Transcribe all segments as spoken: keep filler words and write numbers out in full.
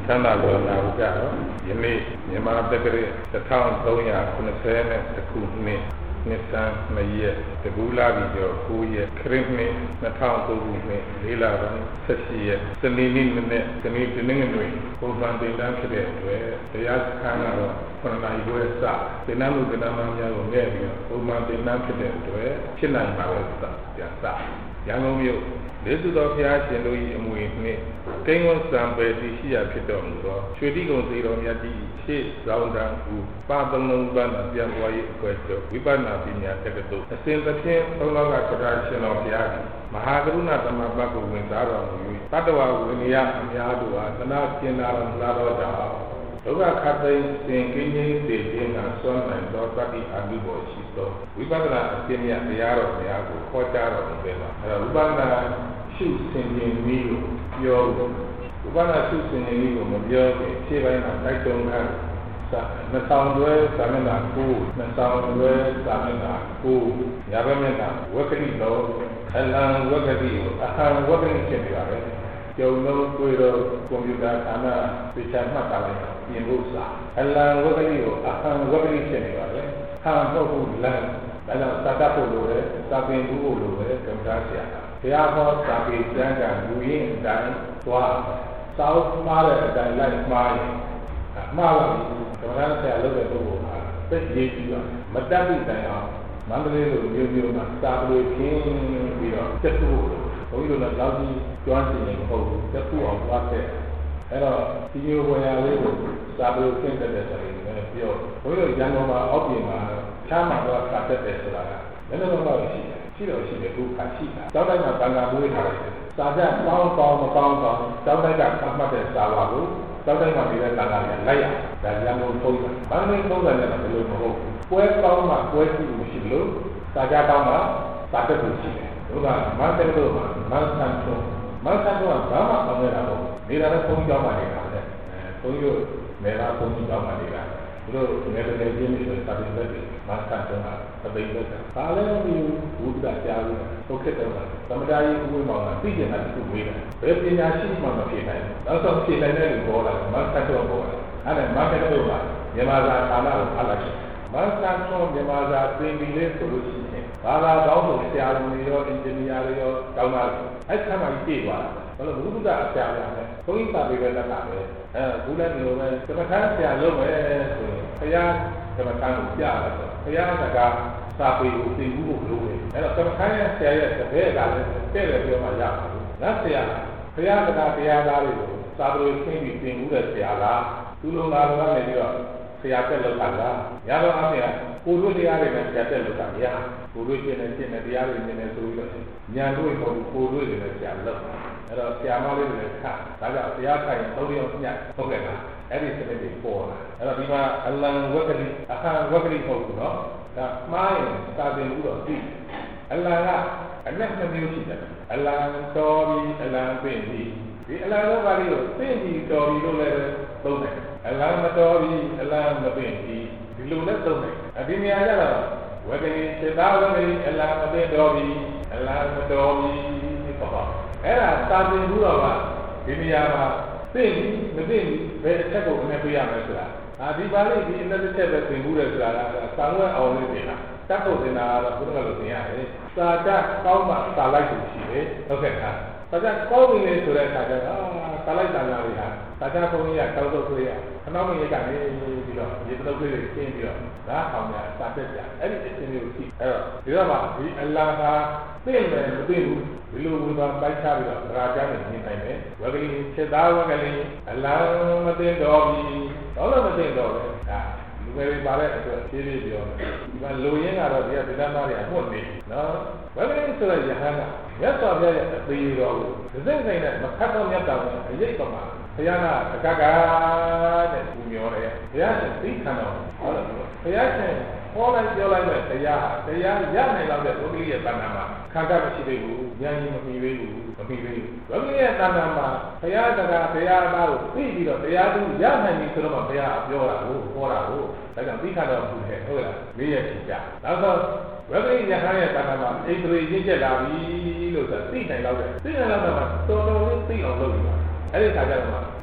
ချမ်းသာကြလာကြတော့ယနေ့မြန်မာတက္ကရာတစ်ထောင်သုံးရာခုနှစ်ဆယ်နဲ့တစ်ခုနှစ်နှစ်ဆန်းနှစ်ရက်တကူလာပြီးတော့ကိုးရက်ခရစ်နှစ်နှစ်ထောင်သုံးခုနှစ်လေးလပိုင်းဆက်ရှိရက်စနေနေ့နဲ့စနေတနင်္ဂနွေပုံမှန်တင်တန်းဖြစ်တဲ့အတွက်တရားစခန်းကတော့ခုနှစ်နာရီခွဲစတင်တန်းမှုတင်တန်းမှများကိုငဲ့ပြီးတော့ပုံမှန်တင်တန်းဖြစ်တဲ့အတွက်ဖြစ်နိုင်ပါပဲစပြန်စရန်ကုန်မြို့လေးစုတော်ဘုရားရှင်တို့၏အမွေနှင့်ကိန်းဝတ်စံပယ်တည်ရှိရာဖြစ်တော်မူသောရွှေတိကုံစီတော်မြတ်ကြီးရှေ့ဆောင်တန်းဦးပါသုံးလုံးပန်းပြန်ပွားရေးအဖွဲ့ချုပ်ဝိပဿနာပညာတက္ကသိုလ်အစဉ်သဖြင့်သုံးလောကသဒ္ဒါရှင်တော်ဘုရားကြီးမဟာကရုဏာသမဘတ်ကိုဝင်စားတော်မူ၍တတ္တဝဝိနည်းအများတို့ဟာသနာကျင်နာတော်မူလာတော်ကြောင့်ဒုက္ခခတ်သိမ်းစဉ်ကင်းခြင်းတည်ခြင်းကစွမ်းနိုင်သောတတိအမှုပေါ်ရှိသောဝိပဿနာအကျင့်မြတ်တရားတော်များကိုခေါ်ကြားတော်မူပေမှာအဲဒါဝိပဿနာရှုဆင်ခြင်နည်းကိုပြောလို့ဝိပဿနာရှုဆင်ခြင်နည်းကိုမပြောခင်ခြေပိုင်းမှာတိုက်တွန်းခံနှစ်ဆောင်တွဲသာမဏေကိုနှစ်ဆောင်တွဲသာမဏေကိုညာဘက်မျက်နှာဝက္ကတိတော်အလံဝက္ကတိကိုအဟံဝက္ကတိဖြစ်နေပါပဲကျုံလုံးတွေ့တော့ကွန်ပျူတာဌာနသိချာမှတ်တာလိုက်ပြင်ဖို့စာအလံဝက္ကတိကိုအဟံဝက္ကတိဖြစ်နေပါပဲဟံတော့ဘူးလမ်းဒါကြောင့်သာတဖို့လိုတယ်သာပင်ဖို့လိုတယ်ကမ္ဘာဆရာဘုရားဟောသာပေကျမ်းကလူရင်းအတိုင်းသွားစောက်မှားတဲ့အတိုင်းလိုက်မှားရင်မှားပါဘူးကမ္ဘာဆရာလုပ်တဲ့ပုဂ္ဂိုလ်ဟာသိရေးကြည့်ပါမတတ်ပြီးတိုင်အောင်မန္တလေးလိုမျိုးမျိုးမှာစာပေခင်းပြီးတော့တက်ဖို့ဘုန်းကြီးတို့လည်းလောက်ကြီးကျွမ်းကျင်နေမဟုတ်ဘူးတက်ဖို့အောင်သွားတဲ့အဲ့တော့ဒီလိုဝေယလေးကိုစာပေခင်းတဲ့တဲ့ဆိုရင်လည်းပြောဘုန်းကြီးတို့ရန်ကုန်မှာအောက်ပြင်မှာချမ်းမှာတော့စာတက်တယ်ဆိုတာကလည်းလည်းတော့ရှိတယ်ရှိတော့ရှိတယ်ခုခါရှိတာတောက်တိုင်းမှာတန်ခါမွေးထားတယ်စာကြကောင်းကောင်းမကောင်းကောင်းတောက်တိုင်းကသတ်မှတ်တဲ့စာပါကိုတောက်တိုင်းမှာဒီတဲ့တန်ခါတွေလိုက်ရဒါရန်ကုန်ထုံးတာဘာလို့ထုံးတယ်လဲဘယ်လိုမဟုတ်ဘူးပွဲကောင်းမှပွဲရှိလို့ရှိလို့စာကြကောင်းမှစာတက်လို့ရှိတယ်တို့ကမတ်တဲ့တို့မှာမတ်ဆန်ထုံးမတ်ဆန်ထုံးကဘာမှမလုပ်ရဘူးနေတာလည်းဘုန်းကြီးကြောင်းပါနေတာလေဘုန်းကြီးတို့နေလာဘုန်းကြီးကြောင်းပါနေတာတို့နေနေချင်းချင်းစာပေသက်တယ်မတ်ဆန်ထုံးကသပိတ်သက်တယ်ဒါလည်းမပြီးဘုရားကြားလို့ထုတ်ခဲ့တယ်သမ္မာကြီးဥပ္ပမောင်ကသိကျင်တာတစ်ခုဝေးတယ်ဘယ်ပညာရှိမှမဖြစ်နိုင်ဘူးနောက်ဆုံးဖြစ်နိုင်တဲ့လူပေါ်လာမတ်ဆန်ထုံးပေါ်လာအဲ့ဒါမတ်တဲ့တို့ကမြန်မာသာဌာနကိုအားလိုက်တယ်မတ်ဆန်ထုံးမြန်မာသာသင်ပြီးလေဆိုလို့ရှိရင်ဘာသာပေါင်းစုံဆရာတော်တွေရောအင်ဂျင်နီယာတွေရောတောင်းတာအဲ့ခါမှပြည့်သွားတာဘာလို့ဘုရားအဆရာများလဲဘုန်းကြီးစာပေပဲလက်တာပဲအဲဘူးလည်းဒီလိုပဲသမထဆရာလုပ်မယ်ဆိုရင်ဘုရားသမထကိုပြရတယ်ဘုရားကစာပေကိုသင်မှုကိုလုပ်တယ်အဲ့တော့သမထရဲ့ဆရာရဲ့တပည့်ကလည်းတဲ့တယ်ပြောမှရပါဘူးငါဆရာဘုရားကတရားသားတွေကိုစာပေကိုသင်ပြီးသင်မှုတဲ့ဆရာလားသူလုံးလာတော့လည်းပြီးတော့ဆရာတက်လောက်တာလားရတော့အမေကကိုတို့တရားတွေနဲ့ဆရာတက်လောက်တာမရကိုတို့ရှင်းနေရှင်းနေတရားတွေရှင်းနေဆိုပြီးတော့ညာတို့ကိုကိုတို့တွေနဲ့ဆရာလောက်အဲ့တော့ဆရာမလေးတွေလည်းခါဒါကြောင့်တရားထိုင်သုံးယောက်ညဟုတ်ကဲ့လားအဲ့ဒီစနစ်တွေပေါ်လာအဲ့တော့ဒီမှာအလံဝက္ကတိအခါဝက္ကတိဟုတ်ဘူးနော်ဒါမှားရင်စာသင်ပြီးတော့သိအလံကအနက်နှမျိုးရှိတယ်အလံတော်ပြီးအလံပင့်ပြီးဒီအလံတော့ပါလိကိုပင့်ပြီးတော်ပြီးလို့လည်းသုံးတယ်အလံမတော်ပြီးအလံမပင့်ပြီးဒီလိုလည်းသုံးတယ်အဒီနေရာကျတော့ဝက္ကတိစေတာဝက္ကတိအလံမပင့်တော်ပြီးအလံမတော်ပြီးပေါ့အဲ့ဒါစာသင်ပြီးတော့ကဒီနေရာမှာသိပြီမသိဘူးဘယ်အချက်ကိုအမြဲပေးရမလဲဆိုတာအာဒီပါလိဒီအလက်တစ်ချက်ပဲသင်ဘူးလေဆိုတာကစာဝဲအောင်လေးပြင်တာတတ်ဖို့သင်တာကတော့ဘုရားလိုသင်ရတယ်စာတတ်ကောင်းမှစာလိုက်လို့ရှိတယ်ဟုတ်ကဲ့ဟာစာတတ်ကောင်းပြီလေဆိုတဲ့အခါကျတော့စာလိုက်တာလာပြီဟာစာတတ်ဘုန်းကြီးကတောက်တော့ခွေးရခဏမင်းရကနေပြီးတော့ဒီတုပ်လေးတွေရှင်းပြီးတော့ဒါအောင်ရစာတက်ကြအဲ့ဒီအချင်းလေးကိုကြည့်အဲ့တော့ဒီတော့မှဒီအလံဟာသိတယ်မသိဘူးဒီလိုဝင်သွားပိုက်ချပြီးတော့ရာဇာနဲ့နေနိုင်တယ်ဝဂလိစေတာဝဂလိအလံမသိတော်ပြီတော့လည်းမသိတော့ဘူးဒါလူငယ်တွေပါတဲ့အတွက်ဖြည်းဖြည်းပြောတယ်ဒီမှာလူရင်းကတော့ဒီကဗိဓမာတွေကမှုတ်နေနော်ဝဂလိဆိုတဲ့ယဟန်ကမြတ်စွာဘုရားရဲ့အသေးတော်ကိုဒီစိတ်စိတ်နဲ့မခတ်တော့မြတ်တော်ကိုအရေးတော်မှာဘုရားကတကကတဲ့သူမျိုးတယ်ဘုရားရှင်သိခံတော်ဟုတ်လားဘုရားရှင်ဟောလိုက်ပြောလိုက်မဲ့တရားတရားရနိုင်လောက်တဲ့ဘုရားရဲ့တဏ္ဍာမှာခံကမရှိသေးဘူးဉာဏ်ကြီးမပြီးသေးဘူးမပြီးသေးဘူးဘုရားရဲ့တဏ္ဍာမှာဘုရားတကားတရားသားကိုသိပြီးတော့တရားသူရနိုင်ပြီဆိုတော့ဘုရားပြောတာကိုဟောတာကိုဒါကြောင့်သိခံတော်မူတယ်ဟုတ်လားလေးရရှိကြနောက်တော့ဝိပရိယဟန်ရဲ့တဏ္ဍာမှာအိန္ဒြေရင့်ကျက်လာပြီလို့ဆိုသိနိုင်လောက်တဲ့သိနိုင်လောက်တော့တော်တော်လေးသိအောင်လုပ်ပြီးပါအဲ့ဒီခါကျတော့ဘ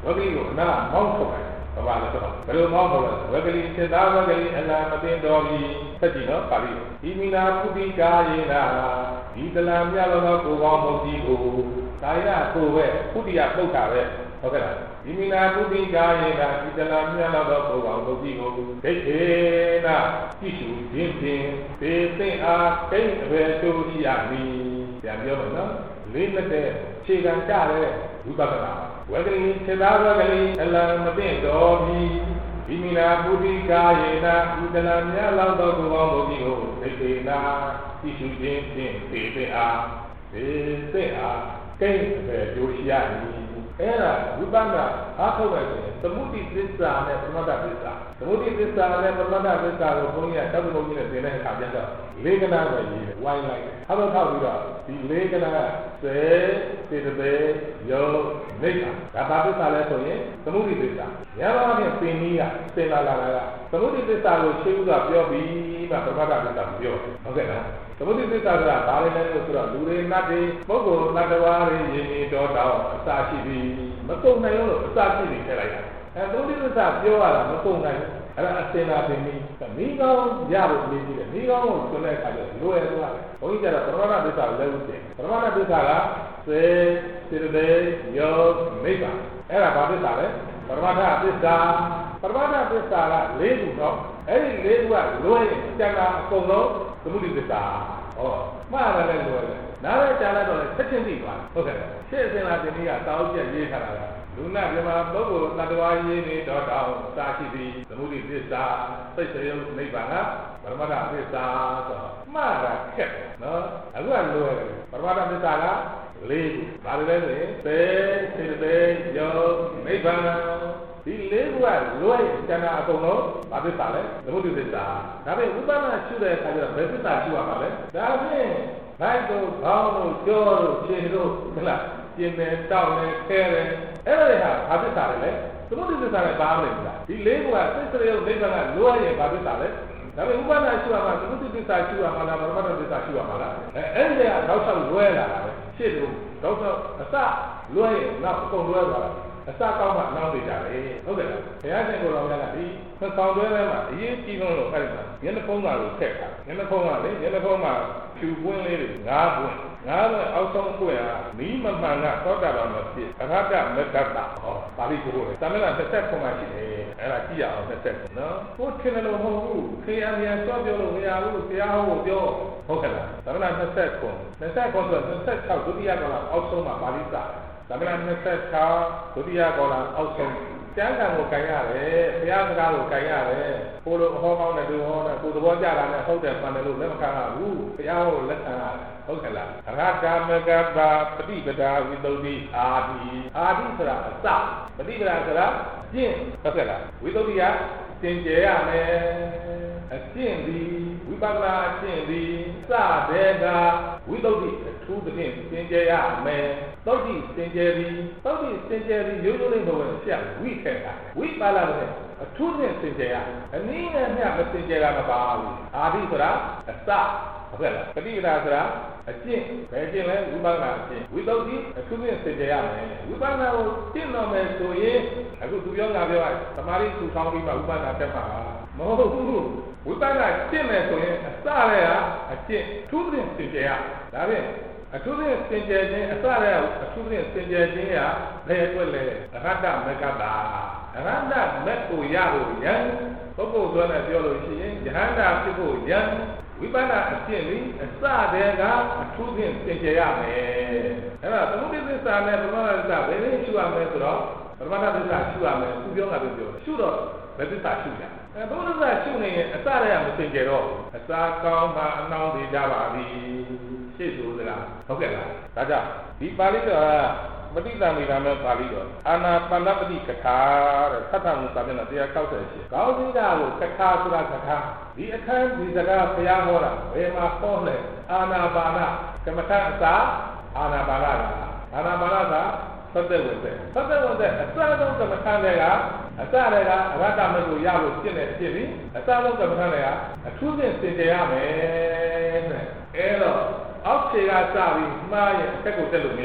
ဝဂလိကိုအနာမောင်းထုတ်တယ်ဘာပါလဲဆိုတော့ဘယ်လိုမောင်းထုတ်လဲဝဂလိစေတာဝဂလိအလံမသိတော်ပြီဆက်ကြည့်နော်ပါဠိဒီမိနာပုတိကာယေနာဒီတလံမြတ်သောကိုကောင်းမုတ်ကြီးကိုကာယကိုပဲပုတိယပုတ်တာပဲဟုတ်ကဲ့လားဒီမိနာပုတိကာယေနာဒီတလံမြတ်သောကိုကောင်းမုတ်ကြီးကိုဒိဋ္ဌေနာကြည့်ရှုခြင်းဖြင့်သေသိအားကိန်းအဘယ်တို့ရမည်ပြန်ပြောမယ်နော်လေးလက်တဲ့ခြေခံကြတဲ့ဝိပဿနာဝဂလိစေတာဝဂလိအလံမသိတော်ပြီဒီမိနာပုတိကာယေနာဒီတလံမြတ်သောကိုကောင်းမုတ်ကြီးကိုဒိဋ္ဌေနာကြည့်ရှုခြင်းဖြင့်သေသိအားသေသိအားကိန်းအဘယ်တို့ရမည်အဲ့ဒါဝိပဿနာအားထုတ်လိုက်တယ်သမုဒိသစ္စာနဲ့ပရမတ္ထသစ္စာသမုဒိသစ္စာနဲ့ပရမတ္ထသစ္စာကိုဘုန်းကြီးကတောက်တုံကြီးနဲ့သင်တဲ့အခါကျတော့လေးကနာပဲရေးတယ်ဝိုင်းလိုက်တယ်အဲ့တော့ထောက်ပြီးတော့ဒီလေးကနာစေစေတသိက်ယောနိဗ္ဗာန်ဒါပါသစ္စာလဲဆိုရင်သမုဒိသစ္စာရဟန်းအပြင်သင်နည်းကသင်လာလာတာကသမုဒိသစ္စာကိုရှင်းဥစွာပြောပြီးမှပရမတ္ထသစ္စာကိုပြောဟုတ်ကဲ့လားသမုဒိသစ္စာကဘာလဲလဲဆိုတော့လူတွေနတ်တွေပုဂ္ဂိုလ်နတ်တော်တွေယဉ်ကျေးတော်တောင်အစာရှိပြီးမကုန်နိုင်လို့အစာရှိနေခဲ့လိုက်တာအဲသမုဒိသစ္စာပြောရတာမကုန်နိုင်ဘူးအဲ့ဒါအစင်လာပင်ပြီးမိကောင်းရလို့နေကြည့်တယ်မိကောင်းကိုဆွတဲ့အခါကျလိုရသွားတယ်ဘုန်းကြီးကျတော့ပရမတ္ထသစ္စာကိုလည်းဥသိပရမတ္ထသစ္စာကစေစေတသိက်ယောနိဗ္ဗာန်အဲ့ဒါဘာသစ္စာလဲပရမတ္ထသစ္စာပရမတ္ထသစ္စာက၄ခုတော့အဲ့ဒီ၄ခုကလိုရင်ကျန်တာအကုန်လုံးသမုဒိသစ္စာဟောမှားတယ်လည်းလိုရတယ်နားလည်းကြားလိုက်တော့လည်းချက်ချင်းသိသွားဟုတ်ကဲ့ရှေ့အစင်လာတင်ကြီးကတောင်းချက်ရေးထားတာကလူနာပြမပုဂ္ဂိုလ်တ attva ရေးနေတော့တောင်းစာရှိသည်သမုဒိသစ္စာသိစရုပ်နိဗ္ဗာန်ကပရမတ္ထသစ္စာဆိုတော့မှားတာခက်နော်အခုကလိုရတယ်ပရမတ္ထသစ္စာကလေးခုဘာလို့လဲဆိုရင်သေစေတသိက်ယောနိဗ္ဗာန်ဒီလေးခုကလွယ်ကျန်တာအကုန်လုံးဘာသစ္စာလဲသမုဒိသစ္စာဒါပေမဲ့ဝိပဿနာရှုတဲ့အခါကျတော့ဘယ်သစ္စာရှုရမှာလဲဒါဖြင့်ဘိုက်တို့ခေါင်းတို့ကြောတို့ခြေတို့မလားကျင်တယ်တောက်တယ်ခဲတယ်အဲ့ဒါတွေဟာဘာသစ္စာလဲသမုဒိသစ္စာနဲ့ပါမယ်လားဒီလေးခုကသစ္စာရုပ်နိဗ္ဗာန်ကလွယ်ရင်ဘာသစ္စာလဲဒါပေမဲ့ဥပဒနာရှုရမှာသမုဒိသစ္စာရှုရမှာလားပရမတ္ထသစ္စာရှုရမှာလားအဲအဲ့ဒီကတော့ဆောက်လွယ်လာတာပဲရှေ့တို့တော့အစလွယ်ရင်နောက်အကုန်လွယ်သွားတာအစကောင်းမှနောက်နေကြတယ်ဟုတ်ကဲ့လားဘုရားရှင်ကိုယ်တော်များကဒီဆောင်းတွဲထဲမှာအရေးကြီးဆုံးလို့အဲ့ဒါမျက်နှာဖုံးသားကိုထည့်တာမျက်နှာဖုံးကလေမျက်နှာဖုံးမှာဖြူပွင့်လေးတွေငါးပွင့်ငါးပွင့်အောက်ဆုံးပွင့်ဟာမီးမမှန်ကသောတာပန်မဖြစ်အရဟတမေတ္တတာဟောပါဠိကိုလေသမဏတစ်ဆက်ခုမှရှိတယ်အဲ့ဒါကြည့်ရအောင်တစ်ဆက်နော်ကိုထင်တယ်လို့မဟုတ်ဘူးခေယမြန်စောပြောလို့မရဘူးတရားဟောပြောဟုတ်ကဲ့လားသမဏတစ်ဆက်ခုတစ်ဆက်ခုဆိုတစ်ဆက်၆ဒုတိယကလာအောက်ဆုံးမှာပါဠိစာသမဏနှစ်ဆက်၆ဒုတိယကောလာအောက်ဆုံးကျမ်းဂန်ကိုကြင်ရတယ်ဘုရားစကားကိုကြင်ရတယ်ကိုလိုအဟောကောင်းတဲ့သူဟောတဲ့ကိုသဘောကျတာနဲ့ဟုတ်တယ်မှန်တယ်လို့လက်မခံရဘူးဘုရားကိုလက်ခံရတယ်ဟုတ်ကဲ့လားအရဟတမကပ္ပပฏิပဒါဝိသုဒ္ဓိအာဒီအာဒီဆိုတာအစပฏิပဒါဆိုတာကျင့်ဟုတ်ကဲ့လားဝိသုဒ္ဓိကသင်ကျဲရမယ်အကျင့်ဒီဝိပဿနာအကျင့်ဒီစတဲ့ကဝိသုဒ္ဓိအထူးသဖြင့်သင်ကျဲရမယ်သုဒ္ဓိသင်ကျဲပြီးသုဒ္ဓိသင်ကျဲပြီးရိုးရိုးလေးဘဝဆရာဝိခဲတာဝိပါဠိနဲ့အထူးသဖြင့်သင်ကျဲရအနည်းနဲ့မျှမသင်ကျဲတာမပါဘူးအာဒီဆိုတာအစဟုတ်ကဲ့လားပฏิပဒါဆိုတာအကျင့်ဘယ်ကျင့်လဲဝိပဿနာအကျင့်ဝိသုဒ္ဓိအထူးသဖြင့်သင်ကျဲရမယ်ဝိပဿနာကိုကျင့်တော်မယ်ဆိုရင်အခုသူပြောငါပြောရသမာဓိသူဆောင်ပြီးမှဝိပဿနာတက်မှာမဟုတ်ဘူးဝိပဿနာကျင့်မယ်ဆိုရင်အစရဲကအကျင့်ထူးသဖြင့်သင်ကျဲရဒါဖြင့်အထူးသဖြင့်သင်ကျဲခြင်းအစရဲအထူးသဖြင့်သင်ကျဲခြင်းကဘယ်အတွက်လဲအရဟတမေကတာအရဟတမေကိုရဖို့ယံပုဂ္ဂိုလ်ဆိုတဲ့ပြောလို့ရှိရင်ယဟန္တာဖြစ်ဖို့ယံဝိပဿနာအကျင့်လေးအစတဲ့ကအထူးဖြင့်သင်ကျဲရမယ်အဲ့ဒါသမုဒိသစ္စာနဲ့ပရမတ္ထသစ္စာဘယ်လိုရှုရမလဲဆိုတော့ပရမတ္ထသစ္စာရှုရမယ်သူပြောတာပြောပြောရှုတော့ဘယ်သစ္စာရှုကြအဲဘုရားသစ္စာရှုနေရင်အစတဲ့ကမသင်ကျဲတော့အစာကောင်းမှအနှောင်းသေးကြပါပြီရှေ့ဆိုသလားဟုတ်ကဲ့လားဒါကြောင့်ဒီပါဠိတော်ကပဋိသင်္မေကမဲ့ပါဠိတော်အာနာပါနပတိကထာတဲ့သတ္တမုစာမျက်နှာone sixtyရှိကောင်းစီတာကိုကထာဆိုတာကထာဒီအခန်းဒီစကားဘုရားဟောတာဘယ်မှာဟောလဲအာနာပါနကမ္မထအစာအာနာပါနကအာနာပါနကသတ္တဝိသေသတ္တဝိသေအစဆုံးကမ္မထတွေကအစတွေကအရဟတမေကိုရလို့ဖြစ်နေဖြစ်ပြီးအစဆုံးကမ္မထတွေကအထူးဖြင့်သင်ကျဲရမယ်တဲ့အဲတော့အောက်ခြေကစပြီးမှားရင်အထက်ကိုတက်လို့မရ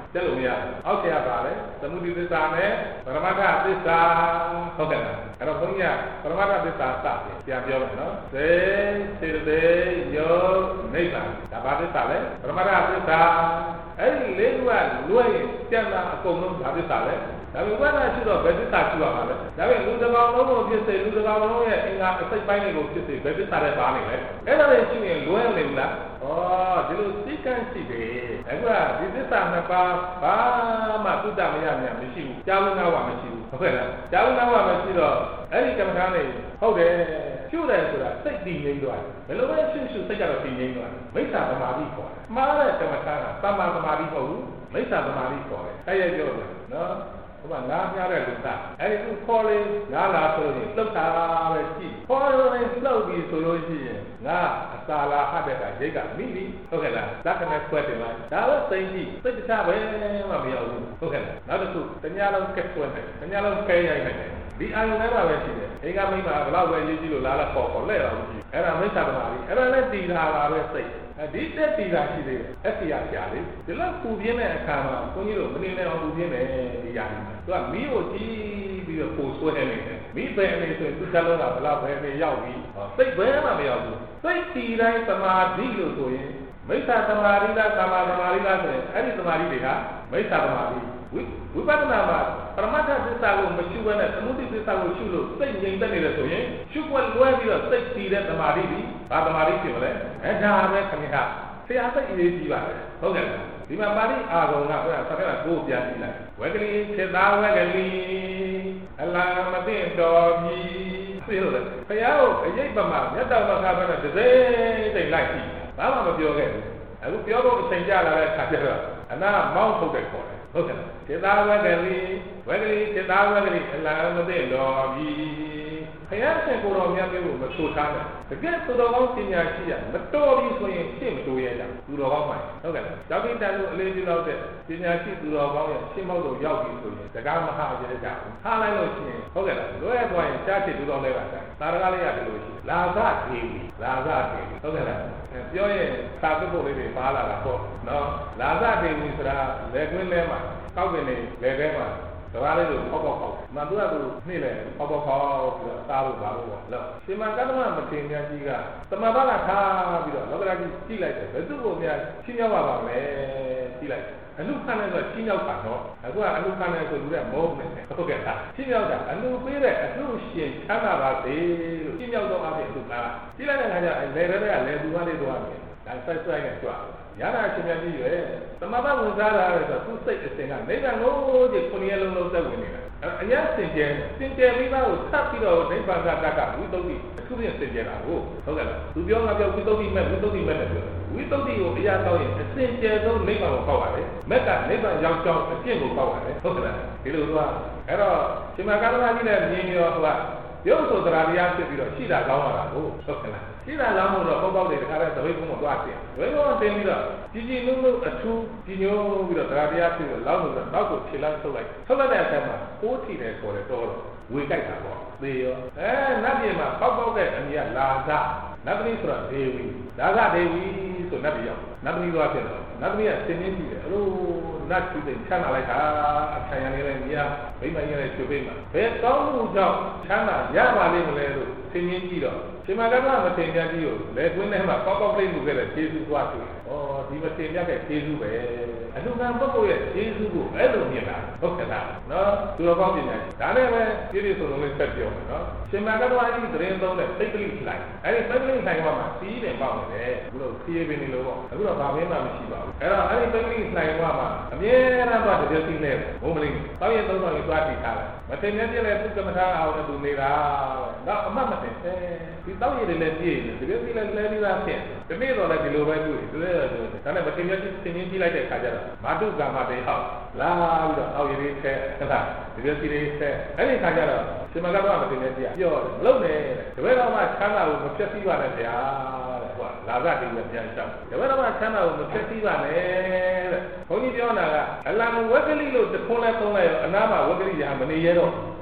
တက်လို့မရအောက်ဆရာပါလေသမုဒိသစ္စာနဲ့ပရမတ္ထသစ္စာဟုတ်ကဲ့လားအဲ့တော့ဘုန်းကြီးကပရမတ္ထသစ္စာစပြန်ပြောမယ်နော်စေစေတေယောနိဗ္ဗာန်ဒါဘာသစ္စာလဲပရမတ္ထသစ္စာအဲ့ဒီလေးခုကလွဲ့ရင်ကျန်တာအကုန်လုံးဘာသစ္စာလဲဒါပေမဲ့ဝိပဿနာရှိတော့ဘယ်သစ္စာရှိရမှာလဲဒါပေမဲ့လူတစ်ကောင်လုံးကိုဖြစ်စေလူတစ်ကောင်လုံးရဲ့အင်္ဂါအစိတ်ပိုင်းတွေကိုဖြစ်စေဘယ်သစ္စာလဲပါနေလဲအဲ့ဒါလည်းရှိရင်လွဲနေဘူးလားဩဒီလိုသိကန်းရှိတယ်အခုကဒီသစ္စာနှစ်ပါးဘာမှသုတ္တမရမြမရှိဘူးကြာဝနာဝမရှိဘူးဟုတ်ကဲ့လားကြာဝနာဝမရှိတော့အဲ့ဒီကမ္မထာနေဟုတ်တယ်ရှုတယ်ဆိုတာစိတ်တည်ငြိမ်သွားတယ်ဘယ်လိုပဲရှုရှုစိတ်ကတော့တည်ငြိမ်သွားတယ်မိစ္ဆာသမာဓိခေါ်တယ်မှားတဲ့ကမ္မထာကသမ္မာသမာဓိမဟုတ်ဘူးမိစ္ဆာသမာဓိခေါ်တယ်အဲ့ရပြောတယ်နော်ဟိုကငါးပြတဲ့လူသားအဲ့ဒီခေါ်လေငါလာဆိုရင်လှုပ်တာပဲကြည့်ခေါ်ရင်လှုပ်ပြီးဆိုလို့ရှိရင်ငါအစာလာဟတဲ့ကရိတ်ကမိပြီဟုတ်ကဲ့လားလက္ခဏာဆွဲတင်လိုက်ဒါတော့သိကြည့်စိတ်တခြားပဲမှမရောက်ဘူးဟုတ်ကဲ့လားနောက်တစ်ခုတ냐လုံးကက်ဆွဲတယ်တ냐လုံးကဲရိုက်နေတယ်ဒီအာယုံထဲမှာပဲရှိတယ်အိမ်ကမိမဘလောက်ပဲရေးကြည့်လို့လာလာခေါ်ခေါ်လဲတော့ကြည့်အဲ့ဒါမိစ္ဆာသမာဓိအဲ့ဒါလည်းတည်တာပါပဲစိတ်ဒီတက်တည်တာရှိသေးတယ်အစီအရာလေးဒီလောက်ပူပြင်းတဲ့အခါမှာဘုန်းကြီးတို့မနေနဲ့အောင်ပူပြင်းတယ်ဒီຢာကြီးသူကမီးကိုကြည့်ပြီးတော့ပို့ဆွဲနေတယ်မီးပဲအနေဆိုရင်သူချက်လုံးကဘလောက်ပဲနေရောက်ပြီးစိတ်ပဲမှမရောက်ဘူးစိတ်တည်တိုင်းသမာဓိလို့ဆိုရင်မိစ္ဆာသမာဓိလားကာမသမာဓိလားဆိုရင်အဲ့ဒီသမာဓိတွေဟာမိစ္ဆာသမာဓိဝိဝိပဿနာမှာပရမတ္ထသစ္စာကိုမရှုဘဲနဲ့သမုဒိသစ္စာကိုရှုလို့စိတ်ငြိမ်သက်နေတယ်ဆိုရင်ရှုွက်လွဲပြီးတော့စိတ်တည်တဲ့သမာဓိဒီဘာသမာဓိဖြစ်မလဲအဲဒါပဲခင်ဗျာဆရာစိတ်အရေးကြီးပါလေဟုတ်ကဲ့ဒီမှာပါဠိအာဂုံကဘုရားဆက်ရကိုပြန်ကြည့်လိုက်ဝေကလိစေသာဝေကလိအလံမသိတော်ပြီသိလို့လေဘုရားကိုအရေးပမာမြတ်တော်မခါဘဲနဲ့တစိမ့်တိတ်လိုက်ကြည့်ဘာမှမပြောခဲ့ဘူးအခုပြောဖို့အချိန်ကြလာတဲ့အခါကျတော့အနာမောင်းထုတ်တယ်ခေါ်တယ်ဟုတ်ကဲ့စေသာဝေကလိဝေကလိစေသာဝေကလိအလံမသိတော်ပြီဘုရားရှင်ကိုယ်တော်မြတ်မျိုးကိုမဆိုထားနဲ့တကယ်သူတော်ကောင်းပညာရှိရမတော်ဘူးဆိုရင်ရှင်းမတိုးရကြသူတော်ကောင်းမှဟုတ်ကဲ့လားယောဂီတန်လို့အလေးပြုလောက်တဲ့ပညာရှိသူတော်ကောင်းရဲ့ရှင်းမောက်တော့ရောက်ပြီဆိုရင်တကားမဟာရဲကြဘူးထားလိုက်လို့ရှိရင်ဟုတ်ကဲ့လားလွဲသွားရင်ရှားချစ်သူတော်လည်းပါတာသာရကလေးရတယ်လို့ရှိလာသဒေဝီလာသဒေဝီဟုတ်ကဲ့လားပြောရင်သာသုဖို့လေးတွေပါလာတာပေါ့နော်လာသဒေဝီဆိုတာလက်တွင်းထဲမှာကောက်ပင်နေလက်ထဲမှာတကားလေးကိုပေါက်ပေါက်ပေါက်မှန်သူကသူနှိမ့်လေပေါက်ပေါက်ပေါက်ပြီးတော့စားလို့ပါလို့ပေါ့လို့ရှင်မကတ္တမမထေရကြီးကသမဘာကထားပြီးတော့လောကရာကြီးကြည့်လိုက်တယ်ဘယ်သူ့ကိုများချင်းရောက်ပါပါလဲကြည့်လိုက်အလူခံနေဆိုချင်းရောက်တာတော့အခုကအလူခံနေဆိုလူကမောနေတယ်ဟုတ်ကဲ့လားချင်းရောက်တာအလူပေးတဲ့အလူရှင်ချမ်းသာပါစေလို့ချင်းရောက်တော့အပြင်သူကကြည့်လိုက်တဲ့အခါကျအဲလေရဲကလေသူကလေးတော့တယ်ဒါဆက်ဆွဲနေကြွရတာအချင်းချင်းကြီးရွယ်သမဘာဝင်စားတာလဲဆိုသူစိတ်အစဉ်ကနိဗ္ဗာန်ကိုဒီခုနှစ်လုံးလုံးသက်ဝင်နေတာအညာစင်ကြယ်စင်ကြယ်ပြီးသားကိုသတ်ပြီးတော့နိဗ္ဗာန်ကတတ်ကဝိသုဒ္ဓိအခုပြင်စင်ကြယ်တာကိုဟုတ်ကဲ့လားသူပြောငါပြောဝိသုဒ္ဓိမဲ့ဝိသုဒ္ဓိမဲ့နဲ့ပြောဝိသုဒ္ဓိကိုအရာတော့ရင်အစင်ကြယ်ဆုံးနိဗ္ဗာန်ကိုပေါက်ရတယ်မက်ကနိဗ္ဗာန်ရောက်ကြောင်းအကျင့်ကိုပေါက်ရတယ်ဟုတ်ကဲ့လားဒီလိုသွားအဲ့တော့ရှင်မကတ္တမကြီးနဲ့မြင်ရောဟိုကရုပ်ဆိုတရားတရားဖြစ်ပြီးတော့ရှိတာကောင်းလာတာကိုဟုတ်ကဲ့လားရှိတာကောင်းလို့တော့ပေါက်ပေါက်တွေတခါတည်းသဘိတ်ကုန်းကိုတွားတင်ဝိကုန်းတင်ပြီးတော့ကြည်ကြည်နုံနုံအထူးကြည်ညိုပြီးတော့တရားတရားဖြစ်ပြီးတော့လောက်လို့တော့နောက်ကိုခြေလမ်းထုတ်လိုက်ထုတ်လိုက်တဲ့အချိန်မှာပိုးထီတယ်ခေါ်တယ်တော့ဝေကြိုက်တာပေါ့သေရောအဲနတ်ပြည်မှာပေါက်ပေါက်တဲ့အမိကလာဇနတ်သမီးဆိုတာဒေဝီဒါကဒေဝီဆိုနတ်ပြည်ရောက်နတ်သမီးသွားဖြစ်တယ်နတ်သမီးကသင်္င်းကြည့်တယ်အဲ့လိုနတ်ပြည်ချမ်းသာလိုက်တာအထိုင်ရနေလဲမြားမိမကြီးရဲ့ချွေပေးမှာဘယ်ကောင်းမှုကြောင့်ချမ်းသာရပါလိမ့်မလဲလို့သင်္င်းကြည့်တော့ရှင်မကတ္တမမထေရကြီးကိုလက်တွင်းထဲမှာပေါက်ပေါက်လေးမှုခဲ့တဲ့ကျေးဇူးသွားတွေ့ဩဒီမထေရမြတ်ရဲ့ကျေးဇူးပဲအလူကံပုဂ္ဂိုလ်ရဲ့ကျေးဇူးကိုအဲ့လိုမြင်တာဟုတ်ကဲ့လားနော်သူတော်ကောင်းပညာရှိဒါနဲ့ပဲပြည့်ပြည့်စုံစုံလေးဆက်ပြောမယ်နော်ရှင်မကတ္တမကြီးသတင်းသုံးတဲ့သိက္ခလိလိုက်အဲ့ဒီသိက္ခလိဆိုင်မှာစီးတယ်ပေါက်နေတယ်အခုတော့စီးရပင်နေလို့ပေါ့အခုတော့ဘာမှမရှိပါဘူးအဲ့တော့အဲ့ဒီသိက္ခလိဆိုင်မှာအမြဲတမ်းတော့တပြည့်စီးနေတယ်ဘုံမလေးတောင်းရင်သုံးဆောင်ကြီးသွားတည်ထားတယ်မထေရမြတ်ရဲ့သူကမ္မထာအောင်နဲ့သူနေတာတော့အမှတ်မတင်ဒီတောက်ရည်တွေလည်းပြည့်နေတယ်ဒီလိုလည်းလဲပြီးသားဖြစ်ဒီနေ့တော့လည်းဒီလိုပဲတွေ့တယ်ဒါနဲ့မတင်မြတ်ချင်းသင်ချင်းကြည့်လိုက်တဲ့ခါကျတော့မာတုကာမတေဟောက်လာပြီးတော့အောက်ရည်တွေထဲဟုတ်လားဒီလိုစီတွေထဲအဲ့ဒီခါကျတော့ရှင်မကတော့မတင်မြတ်ကြီးပြောတယ်မလုပ်နဲ့တပည့်တော်မှချမ်းသာကိုမဖြတ်စည်းပါနဲ့ဗျာတဲ့ဟိုလာဇတိလည်းပြန်ရှောက်တပည့်တော်မှချမ်းသာကိုမဖြတ်စည်းပါနဲ့တဲ့ဘုန်းကြီးပြောတာကအလံဝက်ကလေးလို့တခွန်းလဲသုံးလိုက်ရောအနာမှာဝက်ကလေးရာမနေရတော့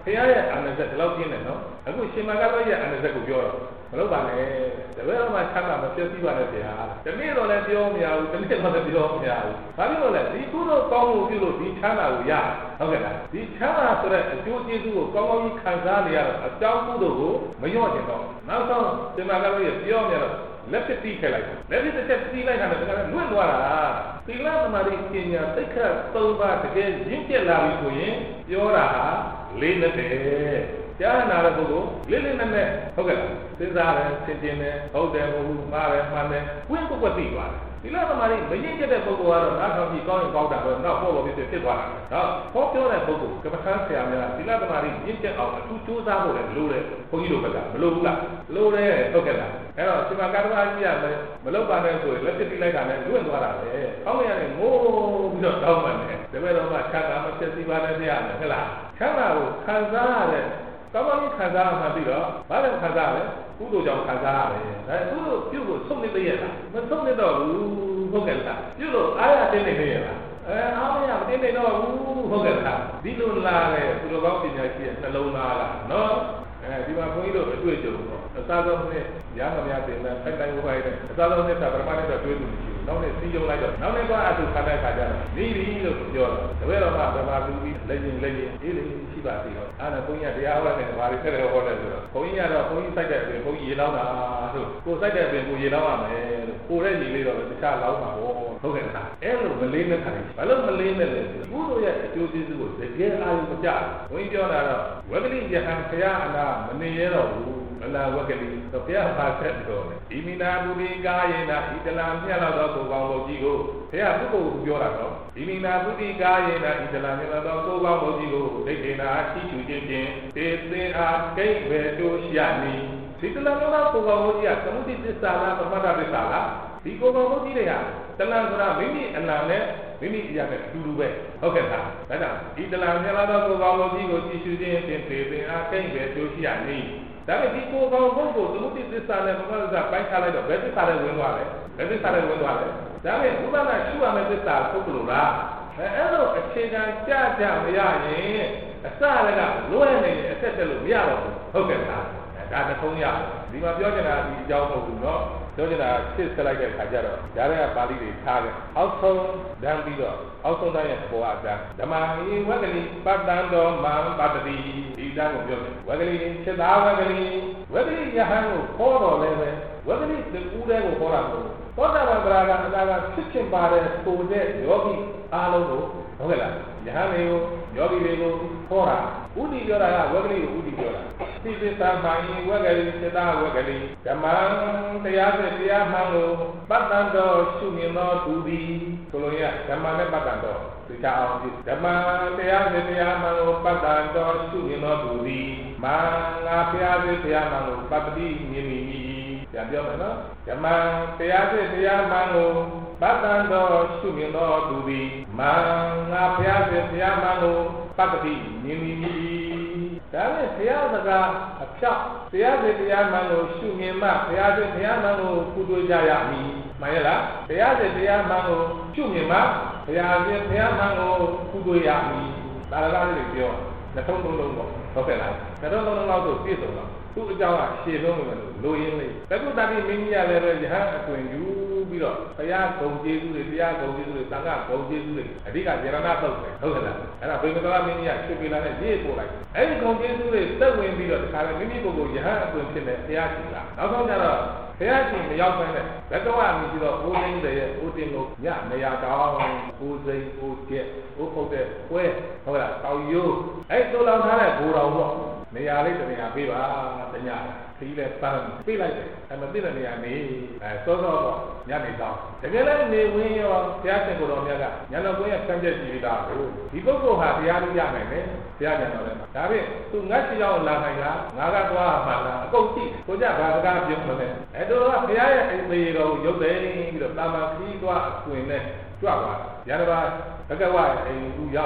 ဖရာရဲ့အာဏာစက်ဒီလောက်ပြင်းတယ်နော်အခုရှင်မကတော့ရဲ့အာဏာစက်ကိုပြောတော့မလုပ်ပါနဲ့တပည့်တော်မှချမ်းသာမဖြစ်စီပါနဲ့ဗျာတနေ့တော့လည်းပြောမရဘူးတနေ့တော့လည်းပြောမရဘူးဘာဖြစ်လို့လဲဒီကုသိုလ်ကောင်းမှုပြုလို့ဒီချမ်းသာကိုရဟုတ်ကဲ့လားဒီချမ်းသာဆိုတဲ့အကျိုးကျေးဇူးကိုကောင်းကောင်းကြီးခံစားနေရတော့အကြောင်းကုသိုလ်ကိုမလျော့ကျင်တော့နောက်ဆုံးရှင်မကတော့ရဲ့ပြောမရတော့လက်ဖြစ်တီးခဲ့လိုက်လက်ဖြစ်တစ်ချက်တီးလိုက်တာလည်းဒါကလည်းလွတ်သွားတာသီလသမာဓိပညာသိက္ခာသုံးပါးတကယ်ရင့်ကျက်လာပြီဆိုရင်ပြောတာဟာလေးနဲ့တည်းကြားနာတဲ့ပုဂ္ဂိုလ်လေးလေးနဲ့နဲ့ဟုတ်ကဲ့လားစဉ်းစားတယ်သင်တင်တယ်ဟုတ်တယ်မဟုတ်ဘူးမှားတယ်မှန်တယ်ဝိပုဂ္ဂတိသွားတယ်သီလသမာဓိမရင့်ကျက်တဲ့ပုဂ္ဂိုလ်ကတော့နားထောင်ကြည့်ကောင်းရင်ကောင်းတာတော့နောက်ပေါ်ပေါ်ဖြစ်ဖြစ်သွားတာနော်ဟောပြောတဲ့ပုဂ္ဂိုလ်ကမ္ဘာဆရာများသီလသမာဓိရင့်ကျက်အောင်အထူးကြိုးစားဖို့လည်းလိုတယ်ဘုန်းကြီးတို့ကမလိုဘူးလားလိုတယ်ဟုတ်ကဲ့လားအဲ့တော့ရှင်မကာသမာကြီးကမလုပ်ပါနဲ့ဆိုရင်လက်ဖြစ်ပြီးလိုက်တာနဲ့လွင့်သွားတာပဲကောင်းရရင်ငိုးပြီးတော့တောင်းပန်တယ်တပည့်တော်ကချမ်းသာမဖြစ်စီပါနဲ့တရားနဲ့ဟုတ်လားချမ်းသာကိုခံစားရတဲ့ကောင်းကောင်းကြီးခံစားမှပြီးတော့ဘာလဲခံစားရလဲကုသိုလ်ကြောင့်ခံစားရတယ်ဒါကုသိုလ်ပြုလို့ဆုံးနေတည်းရလားမဆုံးနေတော့ဘူးဟုတ်ကဲ့လားပြုလို့အားရတင်းနေနေရလားအဲအားမရမတင်းနေတော့ဘူးဟုတ်ကဲ့လားဒီလိုလာတဲ့သူတော်ကောင်းပညာရှိရဲ့နှလုံးသားလားနော်အဲဒီမှာဘုန်းကြီးတို့အတွေ့အကြုံပေါ့အစားဆုံးနဲ့ရဟန်းများတင်တဲ့ဖိုက်တိုင်းဝိုင်းတဲ့အစားဆုံးနဲ့ပရမတ်နဲ့တွေ့သူမရှိဘူးနောက်နေ့စီးကြုံလိုက်တော့နောက်နေ့ကအတူခံတဲ့ခါကျတော့နေပြီလို့ပြောတော့တပည့်တော်ကဗမာလူပြီးလက်ရင်လက်ရင်အေးလေးရှိပါသေးတော့အဲ့ဒါဘုန်းကြီးကတရားဟောတယ်ဘာတွေဆက်တယ်ဟောတယ်ဆိုတော့ဘုန်းကြီးကတော့ဘုန်းကြီးစိုက်တဲ့အပြင်ဘုန်းကြီးရေလောင်းတာဆိုကိုစိုက်တဲ့အပြင်ကိုရေလောင်းရမယ်လို့ကိုတဲ့ရေလေးတော့တခြားလောင်းမှာပေါ့ဟုတ်ကဲ့လားအဲ့လိုမလေးနဲ့ခိုင်းဘာလို့မလေးနဲ့လဲဆိုဘုရားရဲ့အကျိုးကျေးဇူးကိုတကယ်အာရုံမကျဘုန်းကြီးပြောတာတော့ဝဂလိယဟံခရအနာမနေရတော့ဘူးမလာဝဂလိတော့ဘုရားပါဆက်တော်တယ်ဣမိနာဘူရိကာယေနာဣတလံမြတ်လာတော့ကိုကောင်းကိုကြီးကိုဘုရားပုဂ္ဂိုလ်ကိုပြောတာတော့ဣမိနာဘူရိကာယေနာဣတလံမြတ်လာတော့ကိုကောင်းကိုကြီးကိုဒိဋ္ဌိနာရှိချူခြင်းဖြင့်သေသင်အားကိဗေတုရှနိဒီတလံတော့ကိုကောင်းကိုကြီးကသမုဒိသစ္စာလားပရမတ္ထသစ္စာလားဒီကိုကောင်းကိုကြီးတွေကတလံဆိုတာမိမိအနံနဲ့မိမိအရာနဲ့အတူတူပဲဟုတ်ကဲ့လားဒါကြောင့်ဒီတလံမြတ်လာတော့ကိုကောင်းကိုကြီးကိုကြည်ချူခြင်းဖြင့်သေသင်အားကိဗေတုရှနိဒါပေမဲ့ဒီကိုယ်ကောင်ဘုံကိုသမုဒိသစ္စာနဲ့ဘုရားသစ္စာပိုင်းခြားလိုက်တော့ဘယ်သစ္စာလဲဝင်သွားလဲဘယ်သစ္စာလဲဝင်သွားလဲဒါပေမဲ့ဘုရားကရှုရမယ့်သစ္စာပုဂ္ဂိုလ်လားအဲအဲ့လိုအခြေခံကြကြမရရင်အစလည်းကလွဲနေရင်အဆက်တက်လို့မရတော့ဘူးဟုတ်ကဲ့လားဒါတစ်ထုံးရဒီမှာပြောချင်တာဒီအကြောင်းမဟုတ်ဘူးเนาะပြောချင်တာစစ်ဆက်လိုက်တဲ့ခါကျတော့ဒါတွေကပါဠိတွေထားတယ်အောက်ဆုံးဒံပြီးတော့အောက်ဆုံးတိုင်းရဲ့ဘောအတန်ဓမ္မဟိဝဂလိပတ္တံတော်မံပတ္တိဒီတန်းကိုပြောတယ်ဝဂလိစိတ္တာဝဂလိဝဂလိယဟန်ကိုခေါ်တော်လည်းပဲဝဂလိတူဦးတဲ့ကိုခေါ်တာမဟုတ်ဘူးသောတာပန်ပရာကအနာကဖြစ်ချင်ပါတယ်ဆိုတဲ့ယောဂီအားလုံးကိုဟုတ်ကဲ့လားယဟန်တွေကိုယောဂီတွေကိုခေါ်တာဥဒိပြောတာကဝဂလိကိုဥဒိပြောတာသိသစ္စာမှန်ဝဂလိစိတ္တာဝဂလိဓမ္မံတရားစစ်တရားမှန်ကိုပတ္တံတော်ရှုမြင်တော်သူသည်ဆိုလိုရဓမ္မနဲ့ပတ္တံတော်ဒီကအောင်ဒီဓမ္မတရားစစ်တရားမှန်ကိုပတ္တံတော်ရှုမြင်တော်သူသည်မင်္ဂတရားစစ်တရားမှန်ကိုပတ္တိမြင်မိပြန်ပြောမယ်နော်ဓမ္မတရားစစ်တရားမှန်ကိုပတ္တံတော်ရှုမြင်တော်သူသည်မင်္ဂဘုရားစစ်တရားမှန်ကိုပတ္တိမြင်မိဒါနဲ့ဘုရားစကားအဖြောက်တရားစစ်တရားမှန်ကိုရှုမြင်မှဘုရားစစ်တရားမှန်ကိုပူဇော်ကြရမည်မှန်ရလားဘုရားစစ်တရားမှန်ကိုရှုမြင်မှဘုရားစစ်ဘုရားမှန်ကိုပူဇော်ရမည်ဒါလည်းကားလေးပြောနှထုံးလုံးလုံးပေါ့ဟုတ်ကဲ့လားနှထုံးလုံးလုံးလောက်ဆိုပြည့်စုံတော့သူ့အကြောင်းကရှင်းလုံးလို့လိုရင်းလေးတက္ကုတ္တတိမင်းကြီးရလည်းပဲယဟန်အသွင်ယူပြီးတော့ဘုရားဂုံကျေးဇူးတွေတရားဂုံကျေးဇူးတွေသံဃာဂုံကျေးဇူးတွေအဓိကယရဏတုတ်တယ်ဟုတ်ကဲ့လားအဲ့ဒါဘိမကလာမင်းကြီးကဖြစ်ပြလာတဲ့ရေးပို့လိုက်အဲ့ဒီဂုံကျေးဇူးတွေသက်ဝင်ပြီးတော့ဒီခါလည်းမိမိကိုယ်ကိုယဟန်အသွင်ဖြစ်တဲ့တရားရှိတာနောက်ဆုံးကျတော့ဘုရားရှင်မရောက်တဲ့ဘက်ကဝမြည်ပြီးတော့အိုးသိန်းတဲ့အိုးတင်ကိုညနေရာတောင်းအိုးစိန်အိုးကျက်အိုးဖုတ်တဲ့ပွဲဟုတ်လားတောင်ရိုးအဲ့သို့လောင်ထားတဲ့ဘူတော်ပေါ့နေရာလေးတနေရာပေးပါတညခီးလဲပန်းပေးလိုက်တယ်အဲ့မသိတဲ့နေရာနေအဲစောစောတော့ညနေတောင်းတကယ်လည်းနေဝင်းရောဘုရားရှင်ကိုယ်တော်မြတ်ကညတော်ကိုရဲ့ဆံပြည့်ကြည့်တာကိုဒီပုဂ္ဂိုလ်ဟာတရားလို့ရနိုင်တယ်ဘုရားညာတော်လည်းဒါဖြင့်သူငတ်ချီအောင်လာနိုင်လားငါကသွားမှလားအကုန်ကြည့်ကိုကြဘာစကားပြောမလဲအဲ့တို့ကဘုရားရဲ့အိမ်မေတော်ကိုရုပ်သိမ်းပြီးတော့တာမန်ခီးသွားအခွင့်နဲ့ကြွသွားရတပါဘဂဝါရဲ့အိမ်ကူရောက်လာ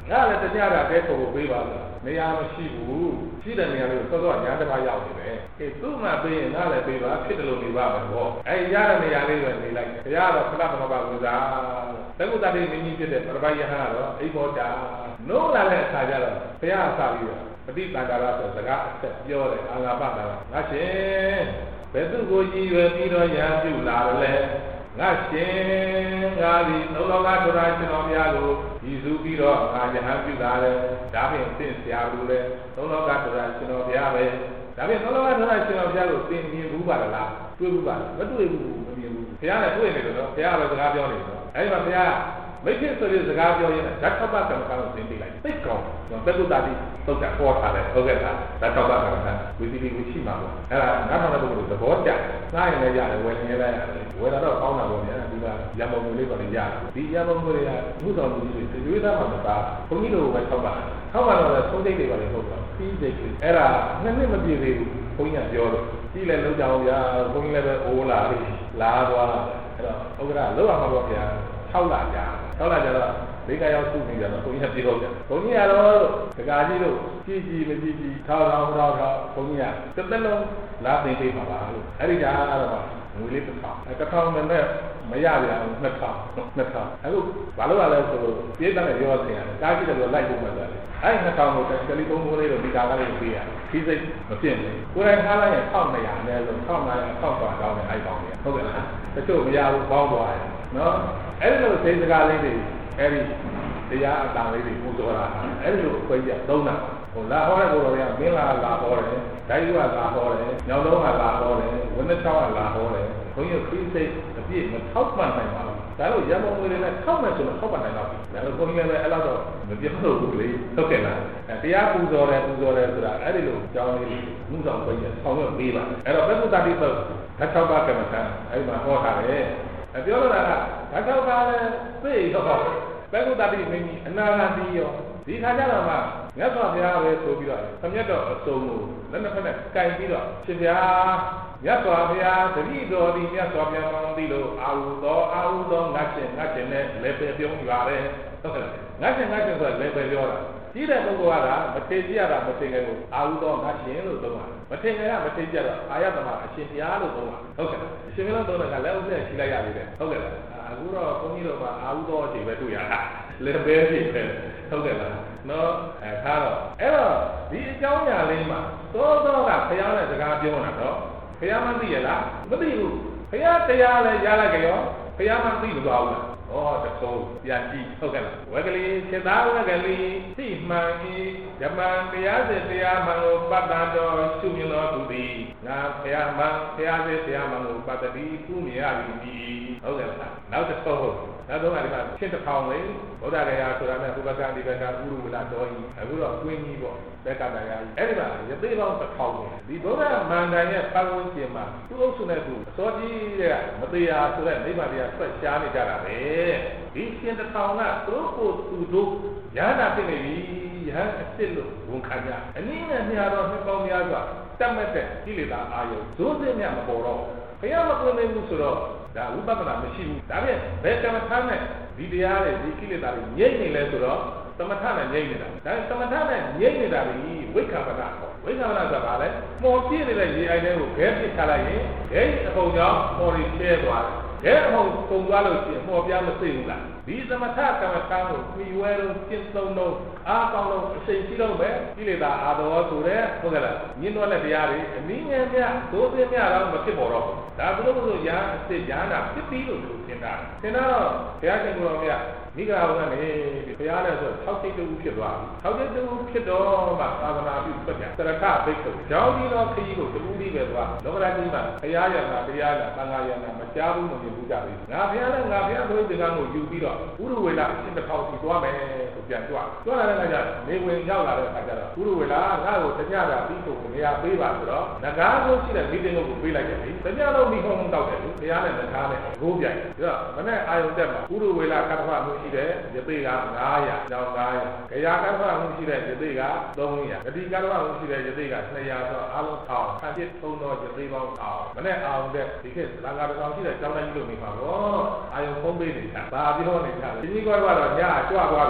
ငါလည်းတညတာတဲပုံကိုပေးပါလားနေရာမရှိဘူးရှိတဲ့နေရာလေးကိုစောစောညာတစ်ပါးရောက်နေတယ်အေးသူ့မှာပေးရင်ငါလည်းပေးပါဖြစ်တယ်လို့နေပါမယ်ပေါ့အဲရတဲ့နေရာလေးပဲနေလိုက်ဘုရားတော့ခဏခဏပါဝိဇာသက္ကုတ္တတိမင်းကြီးဖြစ်တဲ့ပရပိုက်ယဟန်ကတော့အိဘောတာနိုးလာတဲ့အခါကျတော့ဘုရားအစာပြီးတော့ပฏิတန်ကာရဆိုစကားအဆက်ပြောတယ်အာဃာပတာငါရှင်ဘယ်သူကိုကြည်ရွယ်ပြီးတော့ရဟန်းပြုလာတယ်လဲငါရှင်ငါဒီသုံးလောကထရာရှင်တော်များကိုရည်စူးပြီးတော့ငါယဟန်ပြုလာတယ်ဒါဖြင့်သင်ဆရာလူလေသုံးလောကထရာရှင်တော်များပဲဒါဖြင့်သုံးလောကထရာရှင်တော်များကိုသင်မြင်ဘူးပါလားတွေ့ဘူးပါမတွေ့ဘူးမမြင်ဘူးဘုရားလည်းတွေ့နေတယ်နော်ဘုရားလည်းစကားပြောနေတယ်နော်အဲဒီမှာဘုရားမိတ်ဖြစ်ဆိုတဲ့စကားပြောရင်းဓာတ်ထောက်ပကံကံကိုသင်ပေးလိုက်သိကောင်းသက္ကုတ္တတိသုတ်တာပေါ်ထားတယ်ဟုတ်ကဲ့လားဓာတ်ထောက်ပကံကံဝိသီတိဝိရှိမှာပေါ့အဲ့ဒါငါထောက်တဲ့ပုဂ္ဂိုလ်သဘောကျငါရင်လည်းရတယ်ဝယ်နေလည်းရတယ်ဝယ်တော့ကောင်းတာပေါ့ဗျာဒီကရံပုံငွေလေးတော့လည်းရတယ်ဒီရံပုံငွေတွေကဘုရားလူကြီးတွေရွေးသားမှာမပါဘုန်းကြီးတို့ပဲထောက်ပါထောက်ပါတော့လည်းသုံးသိတွေပါလေဟုတ်တော့ပြီးသိတွေအဲ့ဒါနှစ်နှစ်မပြည့်သေးဘူးဘုန်းကြီးကပြောလို့ကြည့်လဲလုံးကြအောင်ဗျာဘုန်းကြီးလည်းပဲအိုးလာပြီလာသွားအဲ့တော့ဥက္ကရာလောက်အောင်ပါပေါ့ဗျာ၆လကြာ၆လကြာတော့မိကရောက်စုနေကြတော့ဘုန်းကြီးကပြောကြဘုန်းကြီးကတော့ဒကာကြီးတို့ကြည်ကြည်မကြည်ကြည်ထောက်ထောက်ထောက်ထောက်ဘုန်းကြီးကတစ်သက်လုံးလာသိသိပါပါလို့အဲ့ဒီကြာတော့ငွေလေးတစ်ထောင်အဲတစ်ထောင်နဲ့မရကြဘူးနှစ်ထောင်နှစ်ထောင်အခုဘာလို့လဲဆိုတော့ပြေးတဲ့ရောစင်ရတယ်ကားကြည့်တယ်လို့လိုက်ဖို့မှတယ်အဲ့နှစ်ထောင်ကိုတယ်လီဖုန်းကိုလေးတော့ဒီကားကလေးပေးရဒီစိတ်မပြည့်ဘူးကိုယ်တိုင်ထားလိုက်ရင်၁၂၀၀နဲ့လို့၁၅၀၀ ၁၅၀၀တောင်းတယ်အဲ့ကောင်းတယ်ဟုတ်ကဲ့လားတချို့မရဘူးပေါင်းသွားတယ်နော်အဲ့ဒီလိုစိတ်စကားလေးတွေအဲ့ဒီတရားအတန်လေးတွေပူဇော်တာအဲ့ဒီလိုအခွင့်အရေးသုံးတာဟိုလာဟောတဲ့ကိုယ်တော်ကမင်းလာလာဟောတယ်ဒိုင်းကလာဟောတယ်ညောင်လုံးကလာဟောတယ်ဝင်းနှချောင်းကလာဟောတယ်ဘုန်းကြီးခရီးစိတ်အပြည့်မထောက်ပံ့နိုင်ပါဘူးဒါလို့ရမုံငွေတွေနဲ့ထောက်မယ်ဆိုတော့ထောက်ပံ့နိုင်တော့ဒါလို့ဘုန်းကြီးလည်းအဲ့လောက်တော့မပြတ်လို့ဘူးလေဟုတ်ကဲ့လားအဲတရားပူဇော်တယ်ပူဇော်တယ်ဆိုတာအဲ့ဒီလိုကြောင်းလေးမှုဆောင်ဘုန်းကြီးဆောင်းရပေးပါအဲ့တော့ဘက်ကုတ္တတိသုတ်ဓာတ်၆ပါးကမ္မထံအဲ့ဒီမှာဟောထားတယ်အပြောလို့တာကဓာတ်၆ပါးလည်းသိတော့ဘက်ကုတ္တတိမင်းကြီးအနာဂတ်ကြီးရောဒီခါကျတော့မှမြတ်စွာဘုရားပဲဆိုပြီးတော့သမက်တော်အစုံကိုလက်နှစ်ဖက်နဲ့ကင်ပြီးတော့ရှင်ဗျာမြတ်စွာဘုရားတတိတော်ဒီမြတ်စွာဘုရားကောင်းပြီးလို့အာဟုသောအာဟုသောငတ်ရှင်ငတ်ရှင်နဲ့လည်းပဲပြုံးကြပါတယ်ဟုတ်ကဲ့ငတ်ရှင်ငတ်ရှင်ဆိုတာလည်းပဲပြောတာကြီးတဲ့ပုဂ္ဂိုလ်ကမထေကြည့်ရတာမထေငယ်ကိုအာဟုသောငတ်ရှင်လို့သုံးတာမထေငယ်ကမထေကြတော့အာယသမအရှင်ဘုရားလို့သုံးတာဟုတ်ကဲ့အရှင်ဘုရားသုံးတဲ့ကလည်းဥစ္စာရှိလိုက်ရပြီတဲ့ဟုတ်ကဲ့အခုတော့ဘုန်းကြီးတို့ကအာဟုသောအခြေပဲတွေ့ရတာလည်းပဲဖြစ်ပဲဟုတ်ကဲ့လားနော်အဲထားတော့အဲ့တော့ဒီအကြောင်းအရာလေးမှာသောသောကဘုရားနဲ့စကားပြောတာတော့ဘုရားမသိရလားမသိဘူးဘုရားတရားလည်းရလိုက်ကြရောဘုရားမသိဘူးသွားဘူးလားဩတခုံးပြန်ကြည့်ဟုတ်ကဲ့လားဝက်ကလေးစေသားဝက်ကလေးသိမှန်ဤဓမ္မတရားစေတရားမှန်ကိုပတ်တာတော်ရှုမြင်တော်သူသည်ငါဘုရားမှန်ဘုရားစေတရားမှန်ကိုပတ်တိကုမြင်ရပြီဟုတ်ကဲ့လားနောက်တစ်ခုနောက်တော့ဒီမှာရှင်းတစ်ထောင်လေဗုဒ္ဓဂယာဆိုတာနဲ့ဘုဘကံဒီဘကဥရုဝလတော်ကြီးအခုတော့ကွင်းကြီးပေါ့ဘက်ကတရားကြီးအဲ့ဒီမှာရသေးပေါင်းတစ်ထောင်လေဒီဗုဒ္ဓမန္တန်ရဲ့ပတ်ဝန်းကျင်မှာသူ့အုပ်စုနဲ့သူအစောကြီးတဲ့မတရားဆိုတဲ့နိဗ္ဗာန်တရားဆက်ရှားနေကြတာပဲဒီရှင်းတစ်ထောင်ကသူတို့ကိုသူတို့ရဟန္တာဖြစ်နေပြီရဟန်းအစ်စ်လို့ဝန်ခံကြအနည်းနဲ့မြာတော့နှစ်ပေါင်းများစွာတတ်မဲ့တဲ့ကိလေသာအာယုဇိုးစင်းမြမပေါ်တော့ဘုရားမကွင်းနေဘူးဆိုတော့ဒါဝိပဿနာမရှိဘူးဒါပြန်ဘယ်ကမ္မထာနဲ့ဒီတရားတွေဒီကိလေသာတွေငြိမ့်နေလဲဆိုတော့သမထနဲ့ငြိမ့်နေတာဒါသမထနဲ့ငြိမ့်နေတာပြီးဝိက္ခပနာခေါ်ဝိက္ခပနာဆိုတာဘာလဲမော်ပြည့်နေတဲ့ရေအိုင်တွေကိုခဲပစ်ချလိုက်ရင်ခဲအဖုံကြောင့်မော်ရီကျဲသွားတယ်ခဲအဖုံပုံသွားလို့ရှိရင်မော်ပြားမသိဘူးလားဒီသမထကမ္မထာကိုမိဝဲလို့ကျင့်သုံးလို့အားကောင်းလို့အစိမ်ရှိလို့ပဲကိလေသာအာတော်ဆိုတဲ့ဟုတ်ကဲ့လားညင်းတော့တဲ့တရားတွေအနည်းငယ်မြသိုးသိမြတော့မဖြစ်ပေါ်တော့ဒါဘုလို့ဆိုရာအစ်စ်ညာနာဖြစ်ပြီးလို့သူသင်တာသင်တော့ဘုရားရှင်ကိုယ်တော်မြတ်မိဂရာဘုရားနေဘုရားလည်းဆို၆စိတ်တူဖြစ်သွားပြီ၆စိတ်တူဖြစ်တော့မှသာသနာပြုပတ်ကြသရထဘိက္ခုကြောင်းဒီတော့ခရီးကိုတူပြီးပဲသွားလောကရာကြီးမှာဘုရားရနာတရားနာသံဃာရနာမကြားဘူးမမြင်ဘူးကြပြီငါဘုရားလည်းငါဘုရားတို့ဒီကံကိုယူပြီးတော့ဥရဝေလအရှင်တစ်ခေါက်စီသွားမယ်ဆိုပြန်ကြွကြွလာတဲ့အခါကျနေဝင်ရောက်လာတဲ့အခါကျတော့ဥရဝေလငါ့ကိုတညတာပြီးဖို့နေရာပေးပါဆိုတော့ငကားကိုရှိတဲ့မိတင်ကိုပေးလိုက်တယ်လေတညလုံးမိခုံးတောက်တယ်လေဘုရားနဲ့ငကားနဲ့ဂိုးပြိုင်ပြီးတော့မနေ့အာယုန်တက်မှာဥရဝေလကတ္တဖမှုရှိတဲ့ယသိက၅ရာကျောင်း၅ရာဂယာကတ္တဖမှုရှိတဲ့ယသိက၃ရာဂတိကတ္တဖမှုရှိတဲ့ယသိက၂ရာဆိုအလုံးထောင်ခံပြစ်ထုံတော့ယသိပေါင်းထောင်မနေ့အာယုန်တက်ဒီခေတ်လာကတ္တဖရှိတဲ့ကျောင်းတိုင်းကြီးလို့နေပါတော့အာယုန်ဖုံးပေးနေတာဘာပြောနေတာလဲဒီကြီးကတော့ညကြွသွားပြီတဲ့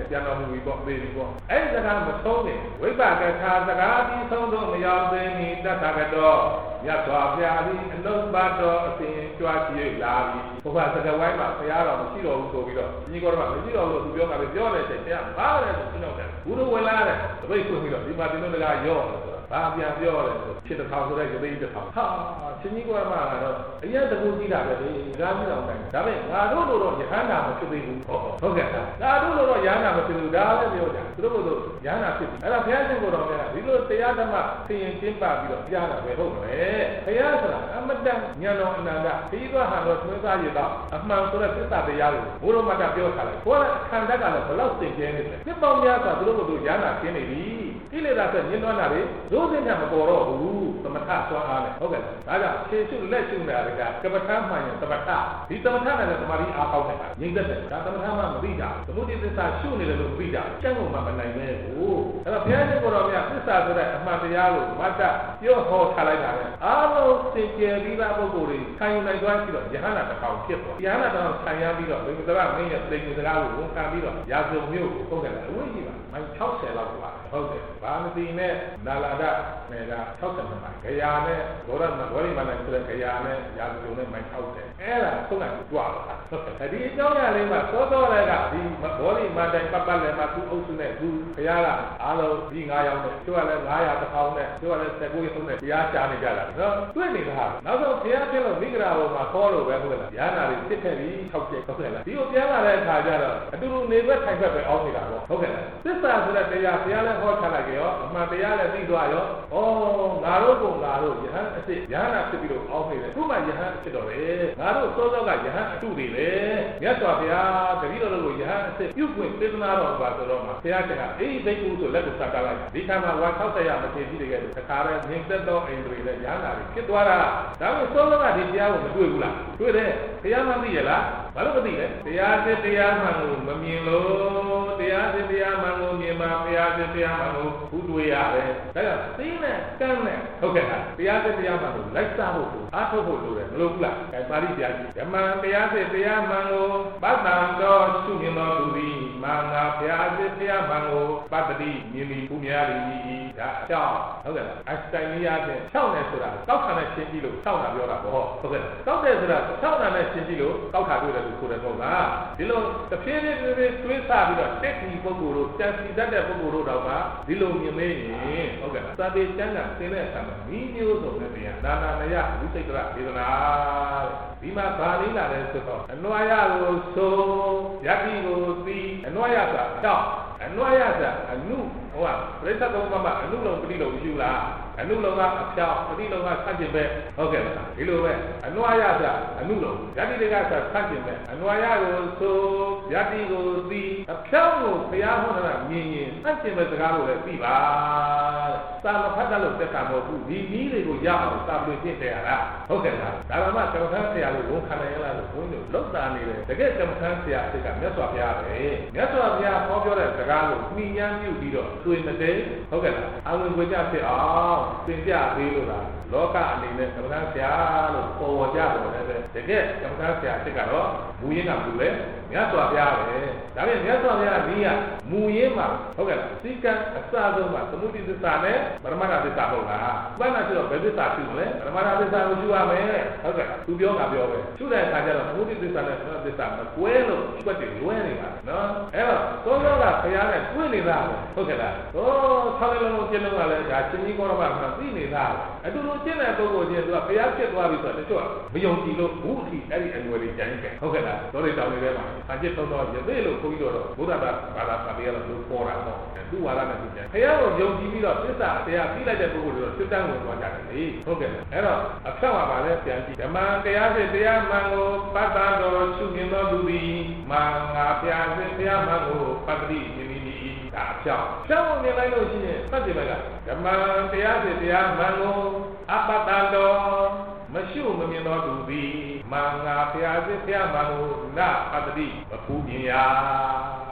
ပြန်တော်မူပြီးပေါ့သိပြီပေါ့အဲ့ဒီစကားမဆုံးနေဝိပကထာစကားပြီးဆုံးတော့မရောက်သေးမီတတကတော့မြတ်စွာဘုရားသည်အလုံးပါတော်အစဉ်ကြွားကြည့်လာပြီဘုရားစကားဝိုင်းမှာဘုရားတော်မရှိတော်ဘူးဆိုပြီးတော့ဒီကောတော့မရှိတော်ဘူးသူပြောတာပဲပြောတဲ့အချိန်တရားဘာလဲဆိုပြီးတော့ဘုရားဝင်လာတယ်တပိတ်ဖွင့်ပြီးတော့ဒီမှာဒီလိုတကားရော့ဘာပြန်ပြောလဲဆိုဖြစ်တစ်ထောင်ဆိုတဲ့ကတိတစ်ထောင်ဟာချင်းကြီးကွာမှာတော့အရင်တကူကြီးတာပဲလေဒါပြီးတော့တိုင်းဒါပေမဲ့ငါတို့လိုတော့ယဟန္တာမဖြစ်သေးဘူးဟုတ်ဟုတ်ကဲ့ငါတို့လိုတော့ယဟန္တာမဖြစ်ဘူးဒါလည်းပြောကြသူတို့တို့ယဟန္တာဖြစ်ပြီအဲ့ဒါဘုရားရှင်ကိုယ်တော်ကဒီလိုတရားဓမ္မသင်ရင်ကျင်းပပြီးတော့ကြားတာပဲဟုတ်မယ်ဘုရားဆိုတာအမတန်ဉာဏ်တော်အနန္တဒီကဟာတော့သွေးသားရည်တော့အမှန်ဆိုတဲ့သစ္စာတရားကိုဘုရားမတ်ပြောထားလိုက်ဘောကခန္ဓာကလည်းဘလောက်သင်ကျဲနေတယ်နှစ်ပေါင်းများစွာသူတို့တို့ယဟန္တာကျင်းနေပြီကိလေသာဆက်ညှဉ်းနှွမ်းတာတွေဒုစင်ကမပေါ်တော့ဘူးသမထဆွမ်းအားနဲ့ဟုတ်ကဲ့ဒါကြောင့်ခြေရှုလက်ရှုနေတာကကပ္ပထမှန်ရင်သမထဒီသမထနဲ့လည်းသမာဓိအားကောင်းတယ်ငြိမ့်သက်တယ်ဒါသမထမှမသိတာသမုဒိသစ္စာရှုနေတယ်လို့မသိတာကျင့်လို့မှမနိုင်ပဲကိုအဲ့တော့ဘုရားရှင်ကိုယ်တော်မြတ်သစ္စာဆိုတဲ့အမှန်တရားကိုမတ်တပြောဟောထားလိုက်တာလေအားလုံးသင်ကျယ်ပြီးသားပုဂ္ဂိုလ်တွေခံယူနိုင်သွားပြီးတော့ယဟန္တာတစ်ကောင်ဖြစ်သွားယဟန္တာတစ်ကောင်ခံရပြီးတော့ဘုရားမင်းရဲ့သိဉ္စကားကိုဝန်ခံပြီးတော့ရာဇုံမျိုးကိုဟုတ်ကဲ့လားအဝိဇ္ဇိပါမိုင်၆၀လောက်ပါဟုတ်တယ်ဗာမတိနဲ့နာလာဒနဲ့က၆၀မိုင်ဂယာနဲ့ဘောရမဘောရိမနိုင်ဆိုတဲ့ဂယာနဲ့ရာဇုံနဲ့မိုင်၆၀အဲ့ဒါသုံးနိုင်ကြွားတာဟုတ်ကဲ့ဒီအကြောင်းအရာလေးမှာသောသောလည်းကဒီဘောရိမနိုင်ပတ်ပတ်လည်းမှာသူအုပ်စုနဲ့သူဂယာကအားလုံးဒီ၅ယောက်နဲ့သူကလည်း၅ရာတစ်ထောင်နဲ့သူကလည်း၁၉ရုံနဲ့တရားချနေကြတာနော်တွေ့နေတာနောက်ဆုံးဘုရားဖြစ်လို့မိဂရာဘောမှာခေါ်လို့ပဲဟုတ်လားရဟနာတွေဖြစ်ခဲ့ပြီး၆ကျက်ဟုတ်ကဲ့လားဒီကိုပြန်လာတဲ့အခါကျတော့အတူတူနေဘက်ထိုင်ဘက်ပဲအောင်းနေတာပေါ့ဟုတ်ကဲ့လားသစ္စာဆိုတဲ့တရားဘုရားလည်းဟောထားလိုက်ကြရောအမှန်တရားလည်းသိသွားရောဩငါတို့ကငါတို့ယဟန်အစ်စ်ယဟနာဖြစ်ပြီးတော့အောင်းနေတယ်ခုမှယဟန်ဖြစ်တော့လေငါတို့စောစောကယဟန်အတုတွေလေမြတ်စွာဘုရားတပည့်တော်တို့ကိုယဟန်အစ်စ်ပြုခွင့်သေသနာတော်ပါဆိုတော့မှဘုရားကအေးသိကူဆိုလက်ကိုစကားလိုက်ဒီခါမှာဝါ၆၀ရမထေပြီးတကယ်တခါတည်းမြင်သက်သောအိန္ဒြေလည်းယဟနာတွေဖြစ်သွားတာဒါပေမဲ့စောစောကဒီတရားကိုမတွေ့ဘူးလားတွေ့တယ်ဘုရားမသိရလားဘာလို့မသိလဲတရားစစ်တရားမှန်ကိုမမြင်လို့တရားစစ်တရားမှန်ကိုမြင်မှဘုရားစစ်တရားမှန်ကိုဘူးတွေ့ရတယ်ဒါကြောင့်သိနဲ့ကမ်းနဲ့ဟုတ်ကဲ့လားတရားစစ်တရားမှန်ကိုလိုက်စားဖို့အားထုတ်ဖို့လိုတယ်မလိုဘူးလားအဲပါဠိတရားကြီးဓမ္မတရားစစ်တရားမှန်ကိုပတ္တံတော်ရှုမြင်တော်သူသည်မာငါဘုရားစစ်တရားမှန်ကိုပတ္တိမြင်ပြီးဘုရားရည်ကြီးဒါအကြောင်းဟုတ်ကဲ့လားအစတိုင်လေးရတဲ့၆နဲ့ဆိုတာတောက်ခံနဲ့ရှင်းကြည့်လို့၆တာပြောတာပေါ့ဟုတ်ကဲ့တောက်တယ်ဆိုတာ၆တာနဲ့ရှင်းကြည့်လို့တောက်ခါတွေ့တယ်လို့ဆိုတယ်ပေါ့လားဒီလိုတစ်ဖြည်းဖြည်းတွေးတွေးစားပြီးတော့တက်ဒီပုဂ္ဂိုလ်တို့ကြံစီတတ်တဲ့ပုဂ္ဂိုလ်တို့တော့ကဒီလိုမြင်နေရင်ဟုတ်ကဲ့သာတေကျမ်းကသင်တဲ့အခါမှာမိမျိုးစုံနဲ့တရားနာနာမယဝိသိကရဒေသနာဒီမှာဗာလေးလာတယ်ဆိုတော့အနွားရကိုဆိုယတိကိုသိအနွားရဆိုတာတောက်အနွားရဆိုတာအနုဟိုကပြိဿသုံးပါးမှာအနုလုံးပတိလုံးယူလားအနုလုံးကအဖြောင်းပတိလုံးကဆန့်ကျင်ပဲဟုတ်ကဲ့လားဒီလိုပဲအနွားရဆိုတာအနုလုံးယတိတွေကဆိုဆန့်ကျင်ပဲအနွားရကိုဆိုယတိကိုသိအဖြောင်းကိုဘုရားဟောတာမြင်ရင်ဆန့်ကျင်ပဲစကားကိုလည်းသိပါသာမဖတ်တယ်လို့တက်တာမဟုတ်ဘူးဒီနည်းတွေကိုရအောင်သာလို့ဖြစ်တယ်ဟာဟုတ်ကဲ့လားဒါမှမကမ္မထဆရာလို့ဝန်ခံနိုင်ရလားလို့ဘုန်းကြီးတို့လောက်တာနေတယ်တကယ်ကမ္မထဆရာအစ်ကမြတ်စွာဘုရားပဲမြတ်စွာဘုရားဟောပြောတဲ့စကားကိုမိညာပြုပြီးတော့သွေးမတဲဟုတ်ကဲ့လားအဝင်ခွေကြဖြစ်အောင်သင်ပြပေးလို့လားလောကအနေနဲ့ကမ္မထဆရာလို့ပေါ်ဝကြတယ်လည်းတကယ်ကမ္မထဆရာအစ်ကတော့မူရင်းကဘူးလေမြတ်စွာဘုရားပဲဒါပေမဲ့မြတ်စွာဘုရားဒီကမူရင်းမှာဟုတ်ကဲ့လားစိကံအစဆုံးမှာသမုဒိသစ္စာနဲ့ပရမတ္ထသစ္စာဟုတ်လားဘယ်မှာဆိုတော့ဘယ်သစ္စာရှိမလဲပရမတ္ထသစ္စာကိုယူရမယ်ဟုတ်ကဲ့သူပြောတာပြောပဲရှုတဲ့အခါကျတော့သမုဒိသစ္စာနဲ့ပရမတ္ထသစ္စာမကွဲလို့ကျွတ်တယ်လွဲနေတာနော်အဲ့တော့သောသောကဘုရားနဲ့တွေ့နေတာဟုတ်ကဲ့လားဟောဆောင်းလုံးလုံးကျင့်လုံးကလည်းဒါချင်းကြီးကောရမမှာသိနေတာအတူတူကျင့်တဲ့ပုဂ္ဂိုလ်ချင်းသူကဘုရားဖြစ်သွားပြီဆိုတော့တချို့မယုံကြည်လို့ဘူးအထိအဲ့ဒီအနွယ်လေးကြိုင်းခဲ့ဟုတ်ကဲ့လားတော်တွေတောင်းနေတဲ့မှာအကျင့်သုံးတော့ရသေးလို့ခွန်ကြီးတို့ဘုရားဘာသာပါတရားလို့ပေါ်တာတော့သူ့ဝါဒနဲ့သူကြံဘုရားကိုယုံကြည်ပြီးတော့သစ္စာတရားသိလိုက်တဲ့ပုဂ္ဂိုလ်တွေတော့စစ်တမ်းဝင်သွားကြတယ်လေဟုတ်ကဲ့အဲ့တော့အဖြောက်ပါပါလဲပြန်ကြည့်ဓမ္မတရားစစ်တရားမှန်ကိုပတ္တံတော်ရှုမြင်တော်သူသည်မာငါဘုရားစစ်တရားမှန်ကိုပတ္တိမြင်ပြီးဒါအဖြောက်ဖြောက်မြင်လိုက်လို့ရှိရင်သတ်ကြည့်လိုက်ကဓမ္မတရားစစ်တရားမှန်ကိုအပတ္တံတော်မရှုမမြင်တော်သူသည်မာငါဘုရားစစ်တရားမှန်ကိုနပတ္တိမဖူးမြင်ရ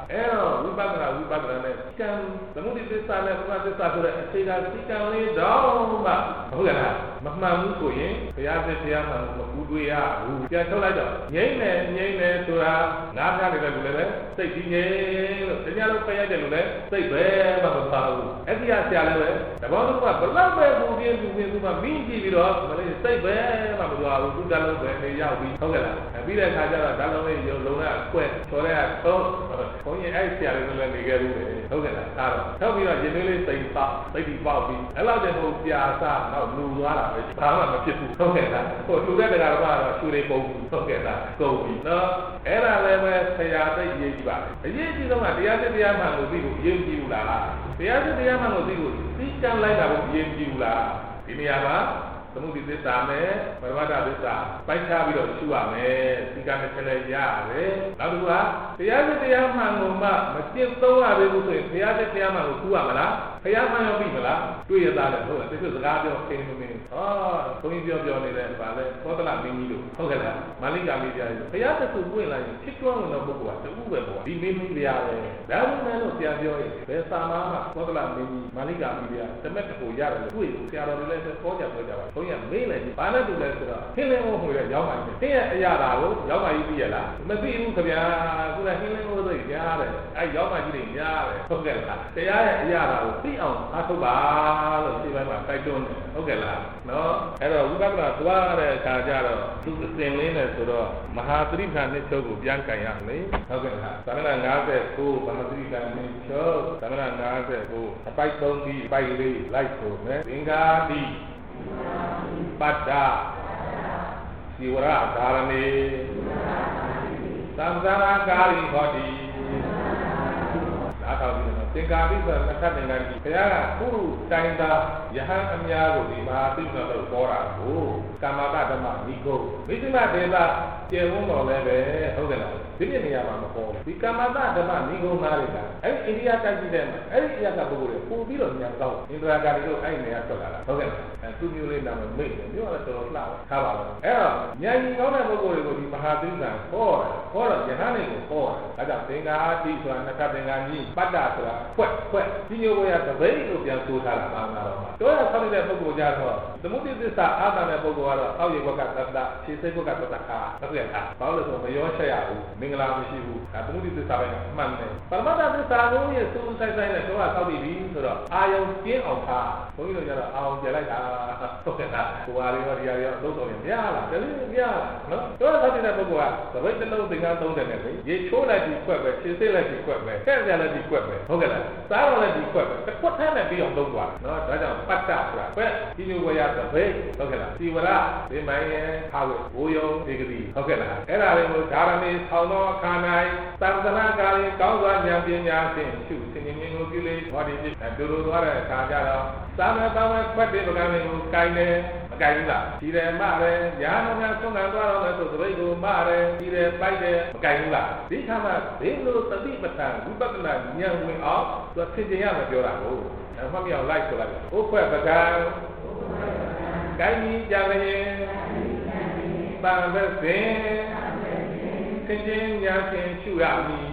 အဲ့တော့ဝိပဿနာဝိပဿနာနဲ့ကံသမုဒိသစ္စာနဲ့ပရမသစ္စာဆိုတဲ့အခြေခံစိတ်ကံလေးတော့မှဟုတ်ကဲ့လားမမှန်ဘူးဆိုရင်ဘုရားသခင်မှန်မကူတွေ့ရဘူးပြန်ထုတ်လိုက်တော့ငြိမ့်နေငြိမ့်နေဆိုတာနားပြနေတဲ့လူလည်းပဲစိတ်ကြီးငြိမ့်လို့တရားလုံးဖျက်ရတယ်လို့လည်းစိတ်ပဲမမပါဘူးအဲ့ဒီကဆရာလည်းပဲတဘောလုံးကဘလောက်ပဲပူပြင်းပူပြင်းသူကမိကြည့်ပြီးတော့မလေးစိတ်ပဲမမသွားဘူးသူတလုံးပဲနေရောက်ပြီးဟုတ်ကဲ့လားပြီးတဲ့အခါကျတော့ဓာတ်လုံးလေးရုံလုံးကကွက်ချော်တဲ့ကသုံးဘုန်းကြီးအဲ့ဆရာလေးလည်းနေခဲ့ဘူးလေဟုတ်ကဲ့လားဒါတော့ထောက်ပြီးတော့ရင်လေးလေးစိတ်ပေါက်စိတ်ဒီပေါက်ပြီးအဲ့လောက်တည်းဟိုပြာစားတော့လူသွားတာပဲဘာမှမဖြစ်ဘူးဟုတ်ကဲ့လားဟိုလူတဲ့တရားတော်ကတော့ရှူလေးပုံဘူးဟုတ်ကဲ့လားကုန်ပြီနော်အဲ့ဒါလည်းပဲဆရာသိရေးကြည့်ပါအရေးကြီးဆုံးကတရားစစ်တရားမှန်လို့သိဖို့အရေးကြီးဘူးလားတရားစစ်တရားမှန်လို့သိဖို့သိကြလိုက်တာကိုအရေးကြီးဘူးလားဒီနေရာမှာသမုဒိသစ္စာနဲ့ပရမတ္ထသစ္စာပိုက်ခြားပြီးတော့ရှုရမယ်ဒီကနေ့လည်းရတယ်နောက်တစ်ခုကတရားစစ်တရားမှန်ကိုမှမကျင့်သုံးရသေးဘူးဆိုရင်တရားစစ်တရားမှန်ကိုကူရမလားဘုရားမှန်ရောပြီမလားတွေ့ရသားတယ်ဟုတ်လားတချို့စကားပြောခင်းမင်းဟောဘုန်းကြီးပြောပြောနေတယ်ဗာလဲသောတလမင်းကြီးတို့ဟုတ်ကဲ့လားမာလိကာမိတရားကြီးဘုရားတခုပွင့်လာရင်ဖြစ်တွန်းတဲ့ပုဂ္ဂိုလ်ကတူပဲပေါ့ဒီမင်းကြီးတရားပဲဒါမှမဟုတ်လို့ဆရာပြောရင်ဘယ်စာမားမှသောတလမင်းကြီးမာလိကာမိတရားတမက်တကူရတယ်လို့တွေ့ဆရာတော်တွေလည်းပြောကြပြောကြပါဘုန်းကြီးကမေးလိုက်ဘာနဲ့တူလဲဆိုတော့ခင်းလင်းဖို့ဟိုရရောက်ပါမယ်တင်းရဲ့အရာတာကိုရောက်ပါကြီးသိရလားမသိဘူးခင်ဗျာခုနခင်းလင်းဖို့ဆိုရားတယ်အဲရောက်ပါကြီးတွေရားတယ်ဟုတ်ကဲ့လားတရားရဲ့အရာတာကိုသိအောင်အားထုတ်ပါလို့ဒီဘက်မှာတိုက်တွန်းတယ်ဟုတ်ကဲ့လားနော်အဲ့တော့ဝိပဿနာသွားတဲ့အခါကျတော့သူအစဉ်လေးနဲ့ဆိုတော့မဟာသတိပ္ပံနှစ်ချုပ်ကိုပြန်ကန်ရမယ်ဟုတ်ကဲ့လားသမဏငါးဆယ်ကိုမဟာသတိပ္ပံနှစ်ချုပ်သမဏငါးဆယ်ကိုအပိုက်သုံးပြီးပိုက်လေးလိုက်ဆိုမယ်သင်္ကာတိပတ္တစီဝရဓာရဏေသံဃာကာရီဟောတိနားထောင်ပြီးတော့သင်္ကာပိဆိုတဲ့သတ်သင်္ကာကြီးဘုရားကပုရုတိုင်းသားယဟန်အများကိုဒီမှာသိတော်လို့ပေါ်တာကိုကာမတဓမ္မမိဂုမိသိမဒေသကျေဝန်းတော်လည်းပဲဟုတ်ကဲ့လားဒီပြနေရာမှာမပေါ်ဘူးဒီကာမတဓမ္မမိဂုနာတွေကအဲ့ဒီအိန္ဒိယတိုက်ကြီးတဲ့မှာအဲ့ဒီအရာကပုဂ္ဂိုလ်တွေပို့ပြီးတော့ညံတော့အင်္ဒရာဂါရီတို့အဲ့နေရာထွက်လာတာဟုတ်ကဲ့လားအဲသူမျိုးလေးနာမည်မိတ်တယ်မျိုးကတော့တော်တော်လှထားပါတော့အဲ့တော့ဉာဏ်ကြီးကောင်းတဲ့ပုဂ္ဂိုလ်တွေကိုဒီမဟာသီလံဟောတယ်ဟောတော့ယဟန်တွေကိုဟောတယ်ဒါကြောင့်သင်္ကာတိဆိုတာနှစ်ခါသင်္ကာကြီးပတ္တဆိုတာခွက်ခွက်ဒီမျိုးကိုရသပိတ်လို့ပြန်ဆိုထားတာပါမှာတော့တော့ရဆောက်တဲ့ပုဂ္ဂိုလ်ကြတော့သမုဒိသစ္စာအာသတဲ့ပုဂ္ဂိုလ်ကတော့အောက်ရေဘက်ကသတ္တခြေစိတ်ဘက်ကသတ္တခါဟုတ်ကဲ့လားဘာလို့လဲဆိုတော့မရောချက်ရဘူးမင်္ဂလာမရှိဘူးဒါသမုဒိသစ္စာပဲအမှန်တယ်ပရမတ္ထသစ္စာကိုရဲ့စူးစိုက်ဆိုင်နဲ့တော့ဆောက်ပြီးပြီဆိုတော့အာယုံကျင်းအောင်ထားဘုန်းကြီးတို့ကျတော့အာယုံကျလိုက်တာဟုတ်ကဲ့လားဟိုဟာတွေရောဒီဟာတွေရောသုံးတော်ရင်မရလားတကယ်မရလားနော်တော့ဆောက်တဲ့ပုဂ္ဂိုလ်ကသပိတ်တစ်လုံးသင်္ကန်းသုံးတယ်နဲ့လေရေချိုးလိုက်ပြီးခွက်ပဲခြေစိတ်လိုက်ပြီးခွက်ပဲတဲ့ကြလည်းဒီခွက်ပဲဟုတ်ကဲ့လားစားတော့လည်းဒီခွက်ပဲတစ်ခွက်ထဲနဲ့ပြီးအောင်သုံးသွားနော်ဒါကြောင့်ပတ္တဆိုတာခွက်ဒီလိုဝရသပိတ်ဟုတ်ကဲ့လားစီဝရဒီမိုင်းရဲ့ဟာဝေဘိုးယုံဒီဂတိဟုတ်ကဲ့လားအဲ့ဒါတွေကိုဓာရဏီဆောင်းတော်ခါ၌သံသနာကာရီကောင်းစွာဉာဏ်ပညာဖြင့်ရှုသင်ခြင်းကိုပြုလေဟောဒီပြဒူလိုသွားတဲ့အခါကျတော့သာမသာမခွက်တဲ့ပကံတွေကိုကိုင်းတယ်မကိုင်းဘူးလားဒီတယ်မတယ်ညာမများဆုံးခံသွားတော့မယ်ဆိုသပိတ်ကိုမတယ်ဒီတယ်ပိုက်တယ်မကိုင်းဘူးလားဒီခါမှာဒီလိုသတိပဋ္ဌာန်ဝိပဿနာဉာဏ်ဝင်အောင်သူသင်ခြင်းရမယ်ပြောတာကိုအမှတ်မြောက်လိုက်ဆိုလိုက်ဥခွက်ပကံကိုင်းကြီးကြရင်တန်တဲ့စဉ်သင်ခြင်းညာခြင်းရှုရမည်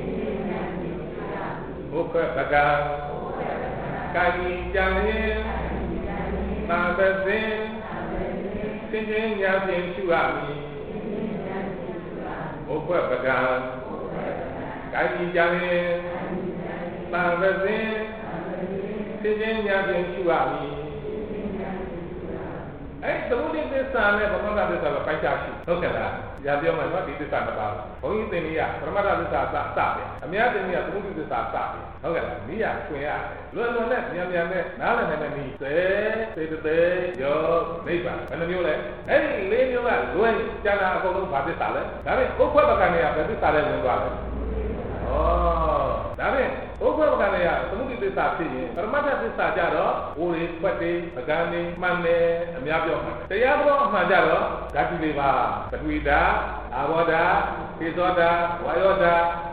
ဘုခွက်ပကံကိုင်းကြီးကြရင်တန်တဲ့စဉ်သင်ခြင်းညာခြင်းရှုရမည်ဘုခွက်ပကံကိုင်းကြီးကြရင်တန်တဲ့စဉ်သင်ခြင်းညာခြင်းရှုရမည်အဲ့သမုဒိသစ္စာနဲ့ပရမတ္ထသစ္စာကိုပိုက်ချရှိဟုတ်ကဲ့လား။ညာပြောမှတော့ဒီသစ္စာနှစ်ပါးဘုန်းကြီးသင်္နီးကပရမတ္ထသစ္စာစစတယ်အများသင်္နီးကသမုဒိသစ္စာစတယ်ဟုတ်ကဲ့လား။မိရဆွင်ရတယ်လွယ်လွယ်နဲ့မြန်မြန်နဲ့နားလည်နိုင်တဲ့မိစေစေတသိက်ယောနိဗ္ဗာန်ဘယ်နှမျိုးလဲအဲ့ဒီလေးမျိုးကလွယ်ကျန်တာအကုန်လုံးဘာသစ္စာလဲဒါဖြင့်ဥပ္ပဝကံတွေကဘယ်သစ္စာလဲဝင်သွားလဲဩဒါဖြင့်ဥပ္ပဝကံတွေကသမုဒိသစ္စာဖြစ်ရင်ပရမတ္ထသစ္စာကြတော့ဟိုတွေဖွက်တွေပကံတွေမှန်တယ်အများပြောမှာတရားတော်အမှန်ကြတော့ဓာတုလေးပါပထဝီဓာတ်အာဘောဓာတ်သေသောဓာတ်ဝါယောဓာတ်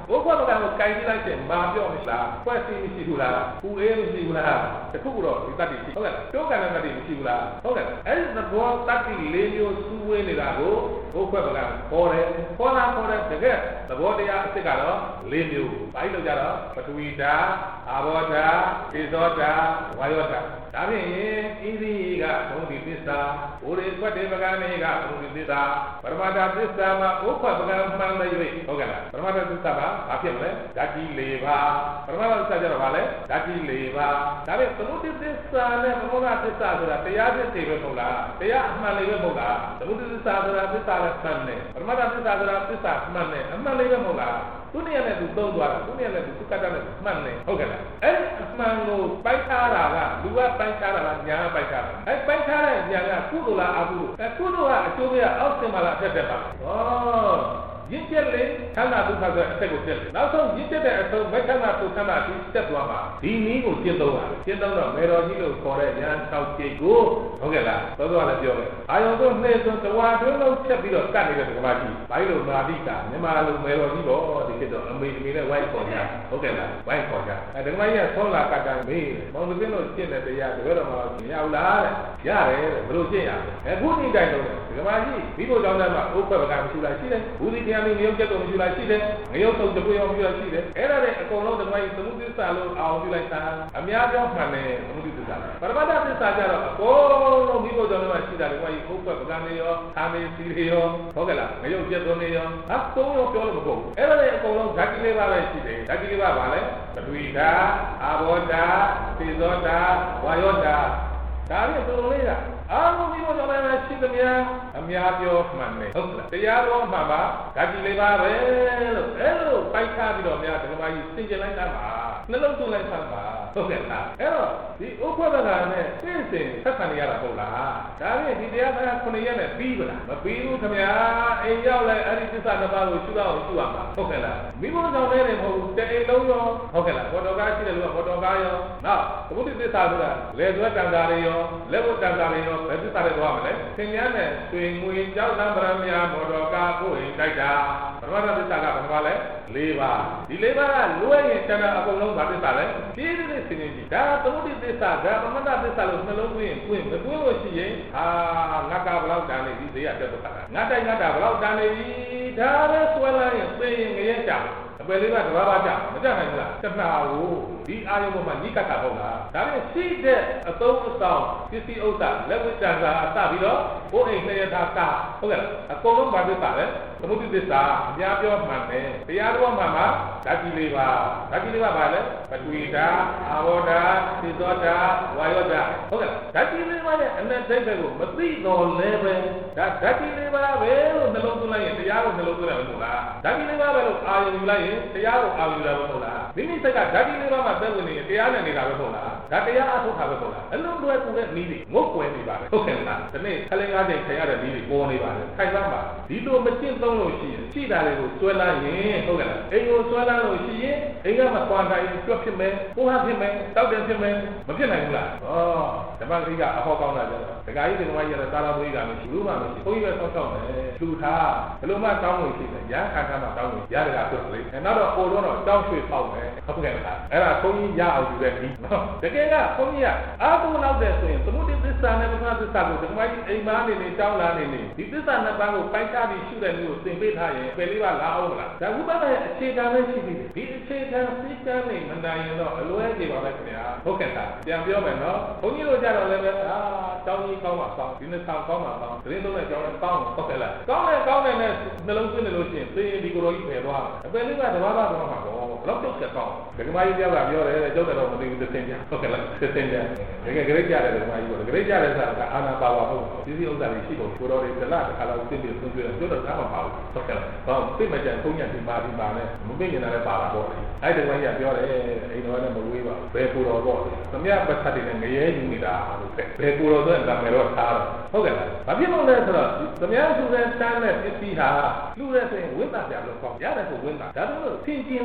ဘိုးခွက်ပကံကိုကိုင်ကြည့်လိုက်ရင်မာပြော့မရှိလားဖွဲ့စီမရှိဘူးလားပူအေးမရှိဘူးလားတခုတော့ဒီတတ်တိရှိဟုတ်ကဲ့ပြောကံတဲ့တတ်တိမရှိဘူးလားဟုတ်ကဲ့အဲ့ဒီသဘောတတ်တိလေးမျိုးစူးဝေးနေတာကိုဘိုးခွက်ပကံပေါ်တယ်ပေါ်လာပေါ်တဲ့တကယ်သဘောတရားအစ်စ်ကတော့လေးမျိုးပိုင်းလို့ကြတော့ပထဝီဓာတ်အာဘောဓာတ်သေဇောဓာတ်ဝါယောဓာတ်ဒါဖြင့်ဣသီကဘုံဒီသစ္စာဘိုးရေခွက်တေပကံနေကဘုံဒီသစ္စာပရမတ္ထသစ္စာမှာဘိုးခွက်ပကံမှန်တယ်၍ဟုတ်ကဲ့လားပရမတ္ထသစ္စာကဘာဖြစ်မလဲဓာတ်ကြီး၄ပါးပရမတ္ထသစ္စာကျတော့ဘာလဲဓာတ်ကြီး၄ပါးဒါဖြင့်သမုဒိသစ္စာနဲ့ပရမတ္ထသစ္စာဆိုတာတရားဖြစ်စေပဲမဟုတ်လားတရားအမှန်လေးပဲမဟုတ်လားသမုဒိသစ္စာဆိုတာသစ္စာလည်းမှန်တယ်ပရမတ္ထသစ္စာဆိုတာသစ္စာမှန်တယ်အမှန်လေးပဲမဟုတ်လားသူနေရာနဲ့သူသုံးသွားတာသူနေရာနဲ့သူကတ္တနဲ့မှန်တယ်ဟုတ်ကဲ့လားအဲ့အမှန်ကိုပိုက်ထားတာကလူကပိုက်ထားတာလားညာပိုက်ထားတာအဲ့ပိုက်ထားတဲ့ညာကကုသိုလ်လားအကုသိုလ်အဲ့ကုသိုလ်ကအကျိုးပေးအောက်ဆင်ပါလားတက်တက်ပါဩရင်းကျက်လေခန္ဓာဒုက္ခဆိုအသက်ကိုကျက်လေနောက်ဆုံးရင်းကျက်တဲ့အဆုံးမခန္ဓာဒုက္ခမှာဒီတက်သွားမှာဒီနည်းကိုကျင့်သုံးတာကျင့်သုံးတော့မေတော်ကြီးလို့ခေါ်တဲ့ဉာဏ်၆ကျိတ်ကိုဟုတ်ကဲ့လားသောသောလည်းပြောတယ်အာယုံတို့နှိမ့်စွန်းတဝါတွင်းလုံးချက်ပြီးတော့ကတ်နေတဲ့ဓမ္မကြီးဘိုင်းလိုမာတိတာမြန်မာလိုမေတော်ကြီးတော့ဒီဖြစ်တော့အမေအမေနဲ့ဝိုင်းခေါ်ကြဟုတ်ကဲ့လားဝိုင်းခေါ်ကြအဲဓမ္မကြီးကဆောလာကတ်တာမေးမောင်သမီးတို့ကျင့်တဲ့တရားတကယ်တော့မရောက်လားတဲ့ရတယ်တဲ့ဘယ်လိုကျင့်ရလဲအခုဒီတိုင်းလုံးဓမ္မကြီးဒီလိုကြောင့်လည်းမဥပ္ပပကမရှိလားရှိတယ်ဘုရားတရားလေးငရုတ်ကျက်တော့မရှိလားရှိတယ်ငရုတ်ဆုံးတပွေအောင်မရှိလားရှိတယ်အဲ့ဒါနဲ့အကုန်လုံးဓမ္မကြီးသမုဒိသစ္စာလို့အောင်ပြုလိုက်တာအများပြောမှန်တယ်သမုဒိသစ္စာပရမတ္ထသစ္စာကျတော့အကုန်လုံးဒီလိုကြောင့်လည်းရှိတာဓမ္မကြီးဥပ္ပပကနေရောအာမေစီရီရောဟုတ်ကဲ့လားငရုတ်ကျက်တော့နေရောအကုန်လုံးပြောလို့မဟုတ်ဘူးအဲ့ဒါနဲ့အကုန်လုံးဓာတ်ကြီးလေးပါပဲရှိတယ်ဓာတ်ကြီးလေးပါပါလဲပထဝီဓာတ်အာဘောဓာတ်သေဇောဓာတ်ဝါယောဓာတ်ဒါနဲ့သူတို့လေးကအားလုံးဒီလိုကြောင့်လည်းရှိသမျှအများပြောမှန်တယ်ဟုတ်လားတရားတော်မှာပါဓာတ်ကြီးလေးပါပဲလို့အဲ့လိုပိုက်ထားပြီးတော့များဓမ္မကြီးသင်ကျင်လိုက်တာပါနှလုံးသွင်းလိုက်တာပါဟုတ်ကဲ့လားအဲ့တော့ဒီဥပ္ပဒနာနဲ့သိစဉ်ဆက်ဆံရတာဟုတ်လားဒါဖြင့်ဒီတရားကခုနှစ်ရက်နဲ့ပြီးပါလားမပြီးဘူးခင်ဗျာအိမ်ရောက်လိုက်အဲ့ဒီသစ္စာတစ်ပါးကိုရှုတော့ရှုရမှာဟုတ်ကဲ့လားမိဘကြောင့်လည်းမဟုတ်ဘူးတအိမ်လုံးရောဟုတ်ကဲ့လားဘောတော်ကားရှိတယ်လို့ဘောတော်ကားရောနောက်သမုဒိသစ္စာဆိုတာလေသွဲတန်တာတွေရောလက်ဝတ်တန်တာတွေရောဘယ်သစ္စာတွေသွားမလဲသင်များနဲ့ဆွေငွေကြောက်တံပရမယာဘောတော်ကားကိုအိမ်တိုက်တာပရမတ္ထသစ္စာကဘာပါလဲ၄ပါးဒီ၄ပါးကလွဲရင်တဏှာအကုန်လုံးဘာသစ္စာလဲပြည့်စုံတဲ့စင်ကြီးဒါသမုဒိသစ္စာဒါပရမတ္ထသစ္စာလို့နှလုံးသွင်းပွင့်မပွင့်လို့ရှိရင်ဟာငါကဘလောက်တန်နေပြီဈေးရတက်တော့တာငါတိုက်ငါတာဘလောက်တန်နေပြီဒါပဲဆွဲလိုက်ရင်သိရင်ငရဲကြအပယ်လေးကတဘာဘာကြမကြနိုင်ဘူးလားတဏှာကိုဒီအာယုံပေါ်မှာညှိကပ်တာဟုတ်လားဒါနဲ့ရှိတဲ့အသုံးအဆောင်ပစ္စည်းဥစ္စာလက်ဝတ်တန်စာအစပြီးတော့ဘိုးအိမ်နှစ်ရထားတာဟုတ်ကဲ့လားအကုန်လုံးဘာသစ္စာလဲသမုဒိသစ္စာအများပြောမှန်တယ်တရားတော်မှာမှာဓာတ်ကြီးလေးပါဓာတ်ကြီးလေးပါဘာလဲပထဝီဓာတ်အာဘောဓာတ်သေဇောဓာတ်ဝါယောဓာတ်ဟုတ်ကဲ့ဓာတ်ကြီးလေးပါရဲ့အနက်စိတ်တွေကိုမသိတော်လဲပဲဒါဓာတ်ကြီးလေးပါပဲလို့နှလုံးသွင်းလိုက်ရင်တရားကိုနှလုံးသွင်းရမှာမဟုတ်လားဓာတ်ကြီးလေးပါပဲလို့အာယုံယူလိုက်ရင်တရားကိုအာယုံယူရမှာမဟုတ်လားမိမိစိတ်ကဓာတ်ကြီးလေးပါမှာသက်ဝင်နေရင်တရားနဲ့နေတာပဲမဟုတ်လားဒါတရားအထုတ်တာပဲမဟုတ်လားအလုံးလွယ်ကူတဲ့နည်းတွေငုတ်ကွယ်နေပါလေဟုတ်ကဲ့လားဒီနေ့ခလေးကားချိန်ခံရတဲ့နည်းတွေပေါ်နေပါလေခိုင်ပန်းပါဒီလိုမကျင့်သုံးလို့ရှိရင်ရှိတာတွေကိုဆွဲလာရင်ဟုတ်ကဲ့လားအိမ်ကိုဆွဲလာလို့ရှိရင်အိမ်ကမှကွာတိုင်းကျွတ်ဖြစ်မယ်ပိုးဟာဖြစ်မယ်တောက်တယ်ဖြစ်မယ်မဖြစ်နိုင်ဘူးလားဩဓမ္မဂရိကအဟောကောင်းတာကြတော့ဒကာကြီးဒီဓမ္မကြီးရတာသာရဘုရားမရှိဘူးမှမရှိဘုန်းကြီးပဲဆောက်ရှောက်မယ်လူထားဘယ်လိုမှတောင်းလို့ရှိတယ်ညာခါခါမှတောင်းလို့ရတကာဆိုလေနောက်တော့ပို့တော့တောင်းရွှေ့ပေါက်မယ်ဟုတ်ကဲ့လားအဲ့ဒါဘုန်းကြီးရအောင်ယူတဲ့ဒီနော်တကယ်ကဘုန်းကြီးကအာဟုနောက်တဲ့ဆိုရင်သမုဒိသစ္စာနဲ့ပထမသစ္စာကိုဓမ္မကြီးအိမ်မားနေနေတောင်းလာနေနေဒီသစ္စာနှစ်ပါးကိုပိုက်ချပြီးရှုတဲ့မျိုးကိုသင်ပေးထားရင်ပယ်လေးပါလာအောင်လားဒါဥပဒရဲ့အခြေခံပဲရှိသေးတယ်ဒီအခြေခံစိတ်ကမ်းနေမနိုင်ရင်တော့အလွဲကြီးပါပဲခင်ဗျာဟုတ်ကဲ့လားပြန်ပြောမယ်နော်ဘုန်းကြီးတို့ကြတော့လည်းပဲအာတောင်းကြီးကောင်းပါကောင်းဒီနေ့ဆောင်ကောင်းပါကောင်းဒီနေ့သုံးတဲ့ကြောင်းလည်းကောင်းဟုတ်ကဲ့လားကောင်းတယ်ကောင်းတယ်နဲ့နှလုံးသွင်းနေလို့ရှိရင်သိရင်ဒီကိုယ်တော်ကြီးပယ်သွားအပယ်လေးကတဘာဘာတော့မှာပေါ့ဘလောက်တော့ဆက်ကောင်းဒကမကြီးပြောတာပြောတယ်ကျုပ်တော်မသိဘူးသင်ပြဟုတ်ကဲ့လားသင်ပြတကယ်ကြိတ်ကြတယ်ဒကမကြီးပြောတယ်ကြိတ်ကြတယ်ဆိုတာအာနာပါဝါဟုတ်ဒီစီဥစ္စာတွေရှိဖို့ကိုယ်တော်တွေကလာတစ်ခါလောက်သိပြီးသွင်းပြတယ်ကျုပ်တော်ကမပါဘူးဟုတ်ကဲ့လားဘာသိမကြံသုံးညဒီပါဒီပါနဲ့မသိနေတာလည်းပါတာပေါ့အဲ့ဒကမကြီးကပြောတယ်အိမ်တော်လည်းမဝေးပါဘူးဘယ်ကိုယ်တော်ပေါ့သမယပတ်သက်တွေနဲ့ငရဲယူနေတာလို့ပဲဘယ်ကိုယ်တော်ဆိုရင်ဒါမယ်တော့ထားတော့ဟုတ်ကဲ့လားဘာဖြစ်လို့လဲဆိုတော့သမယစုတဲ့တန်းနဲ့ပစ္စည်းဟာလူတဲ့ဆိုရင်ဝိသပြလို့ပေါ့ရတယ်ဆိုဝိသဒါတော့သင်ကျင်တတ်မှ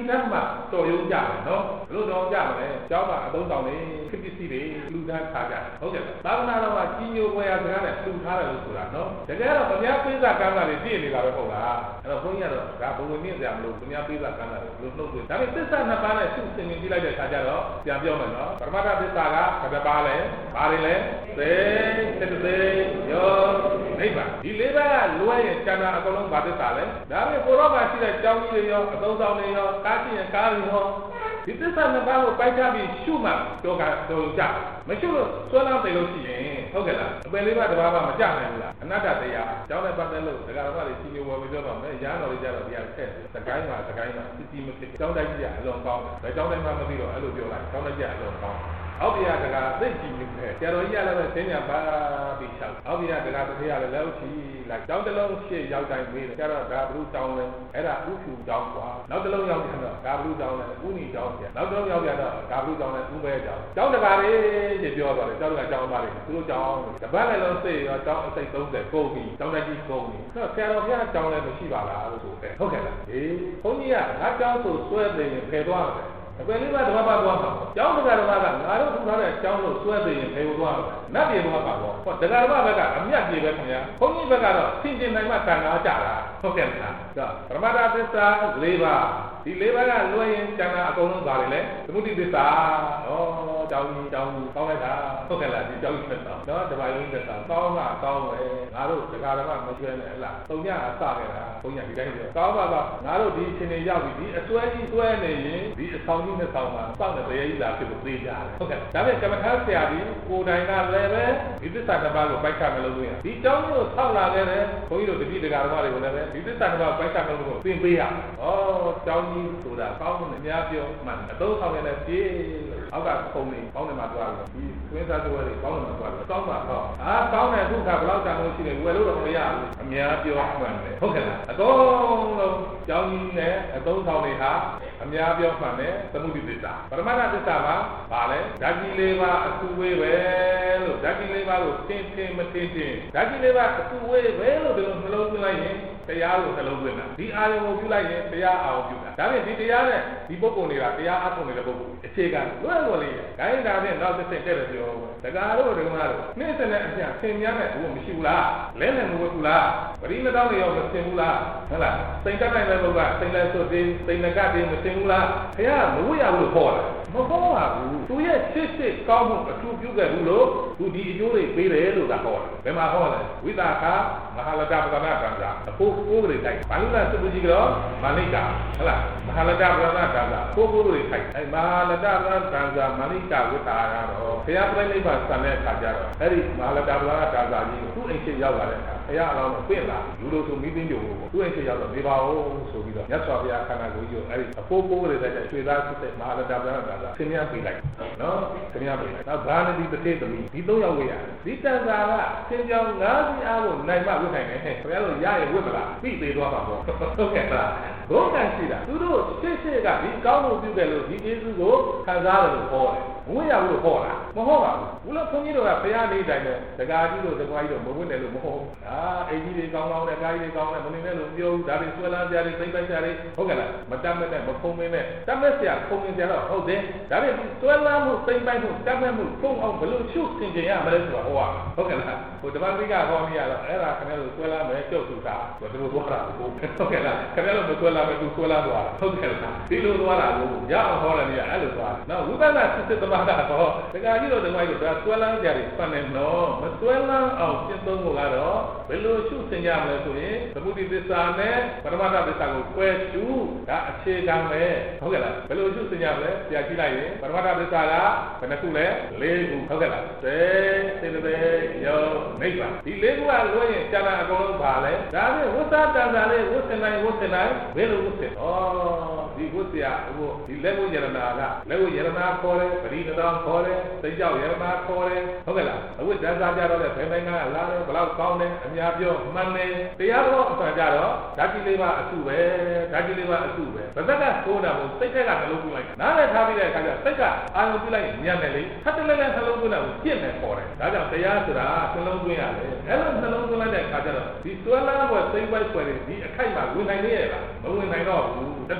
တော်ရုံကြတယ်နော်ဘလို့တော်ကြမလဲကျောင်းမှာအသုံးဆောင်နေခပစ္စည်းတွေလူတန်းထားကြဟုတ်ကဲ့သာသနာတော်မှာကြီးညိုပွဲရစကားနဲ့လူထားတယ်လို့ဆိုတာနော်တကယ်တော့ဗမာပေးစာကမ်းတာတွေပြည့်နေတာပဲဟုတ်လားအဲ့တော့ဘုန်းကြီးကတော့ဒါဘုံဝင်မြင့်စရာမလိုဗမာပေးစာကမ်းတာတွေလို့နှုတ်သွင်းဒါပေမဲ့သစ္စာနှစ်ပါးနဲ့ရှုစင်မြင်ကြည့်လိုက်တဲ့အခါကျတော့ပြန်ပြောမယ်နော်ပရမတ္ထသစ္စာကဘယ်ပါလဲဘာတွေလဲသေသစ္စေယောနိဗ္ဗာန်ဒီလေးပါးကလွဲရင်ကျန်တာအကုန်လုံးဘာသစ္စာလဲဒါပေမဲ့ကိုရောမှာရှိတဲ့ကြောင်းကြီးတွေရောအသုံးဆောင်တွေရောကားရှိရင်ကားတွေရောဒီသစ္စာနှစ်ပါးကိုပိုက်ချပြီးရှုမှတော့ကတော့ကြမရှုလို့ဆွဲလန်းတယ်လို့ရှိရင်ဟုတ်ကဲ့လားအပယ်လေးပါးတစ်ပါးမှမကြနိုင်ဘူးလားအနတ္တတရားကျောင်းနဲ့ပတ်သက်လို့ဒကာတော်ကတွေစီမျိုးပေါ်ပြီးတော့မယ်ရဟန်းတော်တွေကြတော့ဒီအဆက်စကိုင်းမှာစကိုင်းမှာစီစီမဖြစ်ကျောင်းတိုက်ကြီးကအလုံးကောင်းတယ်ကျောင်းတိုက်မှမသိတော့အဲ့လိုပြောလိုက်ကျောင်းတိုက်ကြီးအလုံးကောင်းအောက်ပြရတကာသိကြည့်နေတယ်ဆရာတော်ကြီးကလည်းဆင်းညာပါပြီးချောက်အောက်ပြရတကာတစ်ထည့်ရတယ်လည်းချီလိုက်ကျောင်းတစ်လုံးရှေ့ရောက်တိုင်းမေးတယ်ဆရာတော်ဒါဘလူတောင်းလဲအဲ့ဒါဥဖြူတောင်းกว่าနောက်တစ်လုံးရောက်ပြန်တော့ဒါဘလူတောင်းလဲဥနီတောင်းပြန်နောက်တစ်လုံးရောက်ပြန်တော့ဒါဘလူတောင်းလဲဥပဲတောင်းကျောင်းတကာလေးရှင်းပြောသွားတယ်ကျောင်းတကာကျောင်းပါလေသူတို့ကျောင်းတပတ်လည်းလုံးစိတ်ရောကျောင်းအစိတ်သုံးဆယ်ကုန်ပြီကျောင်းတိုက်ကြီးကုန်ပြီအဲ့တော့ဆရာတော်ဘုရားကျောင်းလည်းမရှိပါလားလို့ဆိုတယ်ဟုတ်ကဲ့လားအေးဘုန်းကြီးကငါကျောင်းဆိုဆွဲသိရင်ဖယ်သွားတယ်အပယ်လေးပါးဓမ္မပါသွားမှာကျောင်းတရားဓမ္မကငါတို့ထူထားတဲ့ကျောင်းလို့စွဲသိရင်ဖယ်သွားမှာနတ်ပြေသွားမှာပေါ့ဟောတရားဓမ္မဘက်ကအမြတ်ပြေပဲခင်ဗျာဘုန်းကြီးဘက်ကတော့သင်ကျင်နိုင်မှတန်ခါကြတာဟုတ်ကဲ့လားဒါပရမတ္ထသစ္စာ၄ပါးဒီ၄ပါးကလွယ်ရင်ကျန်တာအကုန်လုံးပါတယ်လေသမုဒိသစ္စာဩကျောင်းကြီးကျောင်းကြီးကောင်းလိုက်တာဟုတ်ကဲ့လားဒီကျောင်းကြီးသစ္စာနော်တပိုင်းလုံးသစ္စာကောင်းတာကောင်းပဲငါတို့တရားဓမ္မမကျွဲနဲ့ဟလားသုံးညအစခဲ့တာဘုန်းကြီးဒီတိုင်းပြောကောင်းပါပါငါတို့ဒီအချိန်တွေရောက်ပြီဒီအစွဲကြီးစွဲနေရင်ဒီအဆောင်ကြီးနဲ့ဆောင်မှာစောင့်တဲ့တရားကြီးလာဖြစ်လို့သိကြတယ်ဟုတ်ကဲ့ဒါပေမဲ့ကမ္မထာဆရာကြီးကိုယ်တိုင်ကလည်းပဲဒီသစ္စာတစ်ပါးကိုပိုက်ချမယ်လို့ပြောရင်ဒီကျောင်းကိုဆောက်လာခဲ့တယ်ဘုန်းကြီးတို့တတိတရားဓမ္မတွေကိုလည်းပဲဒီသစ္စာတစ်ပါးကိုပိုက်ချမယ်လို့သင်ပေးရဩကျောင်းကြီးဆိုတာကောင်းတယ်အများပြောမှန်အသုံးဆောင်ရတဲ့ပြေးအောက်ကပုံနေကောင်းတယ်မှာသွားလို့ဒီသွင်းစားတွေတွေကောင်းတယ်မှာသွားလို့စောင်းမှာဟောအာကောင်းတယ်ခုခါဘယ်လောက်တန်လို့ရှိတယ်ဝယ်လို့တော့မရဘူးအများပြောမှန်တယ်ဟုတ်ကဲ့လားအကုန်လုံးကျောင်းကြီးနဲ့အသုံးဆောင်တွေဟာအများပြောမှန်တယ်သမုဒိသစ္စာပရမတ္ထသစ္စာမှာဗာလဲဓာတ်ကြီးလေးပါအစုဝေးပဲလို့ဓာတ်ကြီးလေးပါကိုသင်သင်မသင်သင်ဓာတ်ကြီးလေးပါအစုဝေးပဲလို့ဒီလိုနှလုံးသွင်းလိုက်ရင်တရားကိုနှလုံးသွင်းတာဒီအာရုံကိုပြုလိုက်ရင်တရားအာရုံပြုတာဒါဖြင့်ဒီတရားနဲ့ဒီပုဂ္ဂိုလ်တွေကတရားအထုံနေတဲ့ပုဂ္ဂိုလ်အခြေခံလွယ်လွယ်လေးဂိုင်းတာနဲ့နောက်တစ်ဆင့်တက်တယ်ပြောတကားတို့ဒကမတို့နေ့စနဲ့အပြန်သင်များနဲ့ဘုမရှိဘူးလားလဲနဲ့မဝတ်ဘူးလားပရိမတောင်းတွေရောမသင်ဘူးလားဟုတ်လားစိတ်တက်တိုင်းပဲဘုရားစိတ်လဲဆိုသေးစိတ်ငကတည်းမသင်ဘူးလားခရမဝတ်ရဘူးလို့ခေါ်တယ်မဟုတ်ပါဘူးသူရဲ့ရှစ်ရှစ်ကောင်းမှုအထူးပြုခဲ့ဘူးလို့သူဒီအကျိုးတွေပေးတယ်လို့သာဟောတယ်ဘယ်မှာဟောလဲဝိသကာမဟာလတပဒနာကံစာအဖို့ကိုယ်တွေတိုက်ဘာလို့လဲသူကြီးကတော့မာလိကာဟုတ်လားမဟာလတပဒနာကံစာကိုယ်ကိုယ်တွေတိုက်အဲမဟာလတပဒနာကံစာမာလိကာဝိတာကတော့ဘုရားပြိဋိဘဆံတဲ့အခါကျတော့အဲ့ဒီမဟာလတပဒနာကံစာကြီးကိုသူ့အိမ်ရှိရောက်လာတဲ့အခါဘုရားအလောင်းကိုပြင့်လာလူတို့ဆိုမိသိကြိုကိုသူ့အိမ်ရှိရောက်တော့နေပါဦးဆိုပြီးတော့မြတ်စွာဘုရားခန္ဓာကိုယ်ကြီးကိုအဲ့ဒီအဖို့ကိုယ်တွေတိုက်တဲ့ရွှေသားစစ်တဲ့မဟာလတပဒနာကံစာသင်များပြလိုက်နော်သင်များပြလိုက်နောက်ဗာဏတိတထေသမီးဒီသုံးယောက်ဝေးရတယ်ဒီတန်ခါကသင်ကြောင်ငါးစီးအားကိုနိုင်မှဝတ်နိုင်တယ်ခင်ဗျားတို့ရရင်ဝတ်မလားပြီးသေးသွားပါပေါ့ဟုတ်ကဲ့လားဘုံကံရှိတာသူတို့ရှေ့ရှေ့ကဒီကောင်းမှုပြုခဲ့လို့ဒီကျေးဇူးကိုခံစားတယ်လို့ဟောတယ်မဝတ်ရဘူးလို့ဟောတာမဟုတ်ပါဘူးဘုလားခွန်ကြီးတို့ကဘုရားနေတိုင်းနဲ့ဒကာကြီးတို့ဒကာကြီးတို့မဝတ်တယ်လို့မဟုတ်ဘူးအာအိကြီးတွေကောင်းကောင်းနဲ့ကာကြီးတွေကောင်းနဲ့မနေနဲ့လို့ပြောဒါတွေဆွဲလန်းကြတယ်စိတ်ပိုင်းကြတယ်ဟုတ်ကဲ့လားမတတ်မဲ့နဲ့မဖုံးမင်းနဲ့တတ်မဲ့ဆရာဖုံးမင်းကြတော့ဟုတ်တယ်ဒါပေမဲ့ဆွဲလန်းမှုစိတ်ပိုင်းမှုတတ်မဲ့မှုဖုံးအောင်ဘယ်လိုရှုသင်ကြရမလဲဆိုတာဟောရဟုတ်ကဲ့လားဟိုတပတ်တိကဟောနေရတော့အဲ့ဒါခင်ဗျားတို့ဆွဲလန်းမယ်ကြုတ်စုတာဘယ်လိုသွားတာဟုတ်ကဲ့လားခင်ဗျားတို့မဆွဲလန်းမယ်သူဆွဲလန်းသွားတာဟုတ်ကဲ့လားဒီလိုသွားတာကိုရအောင်ဟောတယ်နေရအဲ့လိုသွားနော်ဝိပဿနာစစ်စစ်သမထတော့တခါကြီးတော့ဒီမိုက်တို့ဒါဆွဲလန်းကြတယ်ဖတ်နေနော်မဆွဲလန်းအောင်ရှင်းသုံးဖို့ကတော့ဘယ်လိုရှုသင်ကြမလဲဆိုရင်သမုဒိသစ္စာနဲ့ပရမတ္ထသစ္စာကိုကွဲရှုဒါအခြေခံပဲဟုတ်ကဲ့လားဘယ်လိုရှုသင်ကြမလဲပြကြည့်လိုက်ရင်ပရမတ္ထသစ္စာကဘယ်နှခုလဲလေးခုဟုတ်ကဲ့လားသေစေတသေယောနိဗ္ဗာန်ဒီလေးခုကလွှဲရင်ကျန်တာအကုန်လုံးပါလဲဒါနဲ့ဝိသတန်စာလေးဝိသင်တိုင်းဝိသင်တိုင်းဘယ်လိုဝိသင်ဩဒီဝိသရာဟိုဒီလက်ဝိယရဏကလက်ဝိယရဏခေါ်တယ်ပရိနတောင်းခေါ်တယ်သိကြောက်ရဏခေါ်တယ်ဟုတ်ကဲ့လားအဝိဇ္ဇာကြတော့တဲ့ဘယ်နိုင်ငံကလာတယ်ဘလောက်ကောင်းတယ်အများပြောမှန်တယ်တရားတော်အဆန်ကြတော့ဓာတ်ကြီးလေးပါအစုပဲဓာတ်ကြီးလေးပါအစုပဲဗဇက်ကသိုးတာကိုစိတ်ထက်ကနှလုံးသွင်းလိုက်နားနဲ့ထားပြီးတဲ့အခါကျစိတ်ကအာရုံပြုလိုက်ညံ့တယ်လေထပ်တလဲလဲနှလုံးသွင်းတာကိုပြင့်တယ်ခေါ်တယ်ဒါကြောင့်တရားဆိုတာနှလုံးသွင်းရတယ်အဲ့လိုနှလုံးသွင်းလိုက်တဲ့အခါကျတော့ဒီစွဲလန်းပွဲစိတ်ပိုက်ပွဲတွေဒီအခိုက်မှာဝင်နိုင်နေရလားမဝင်နိုင်တော့ဘူးတဏှာလာတ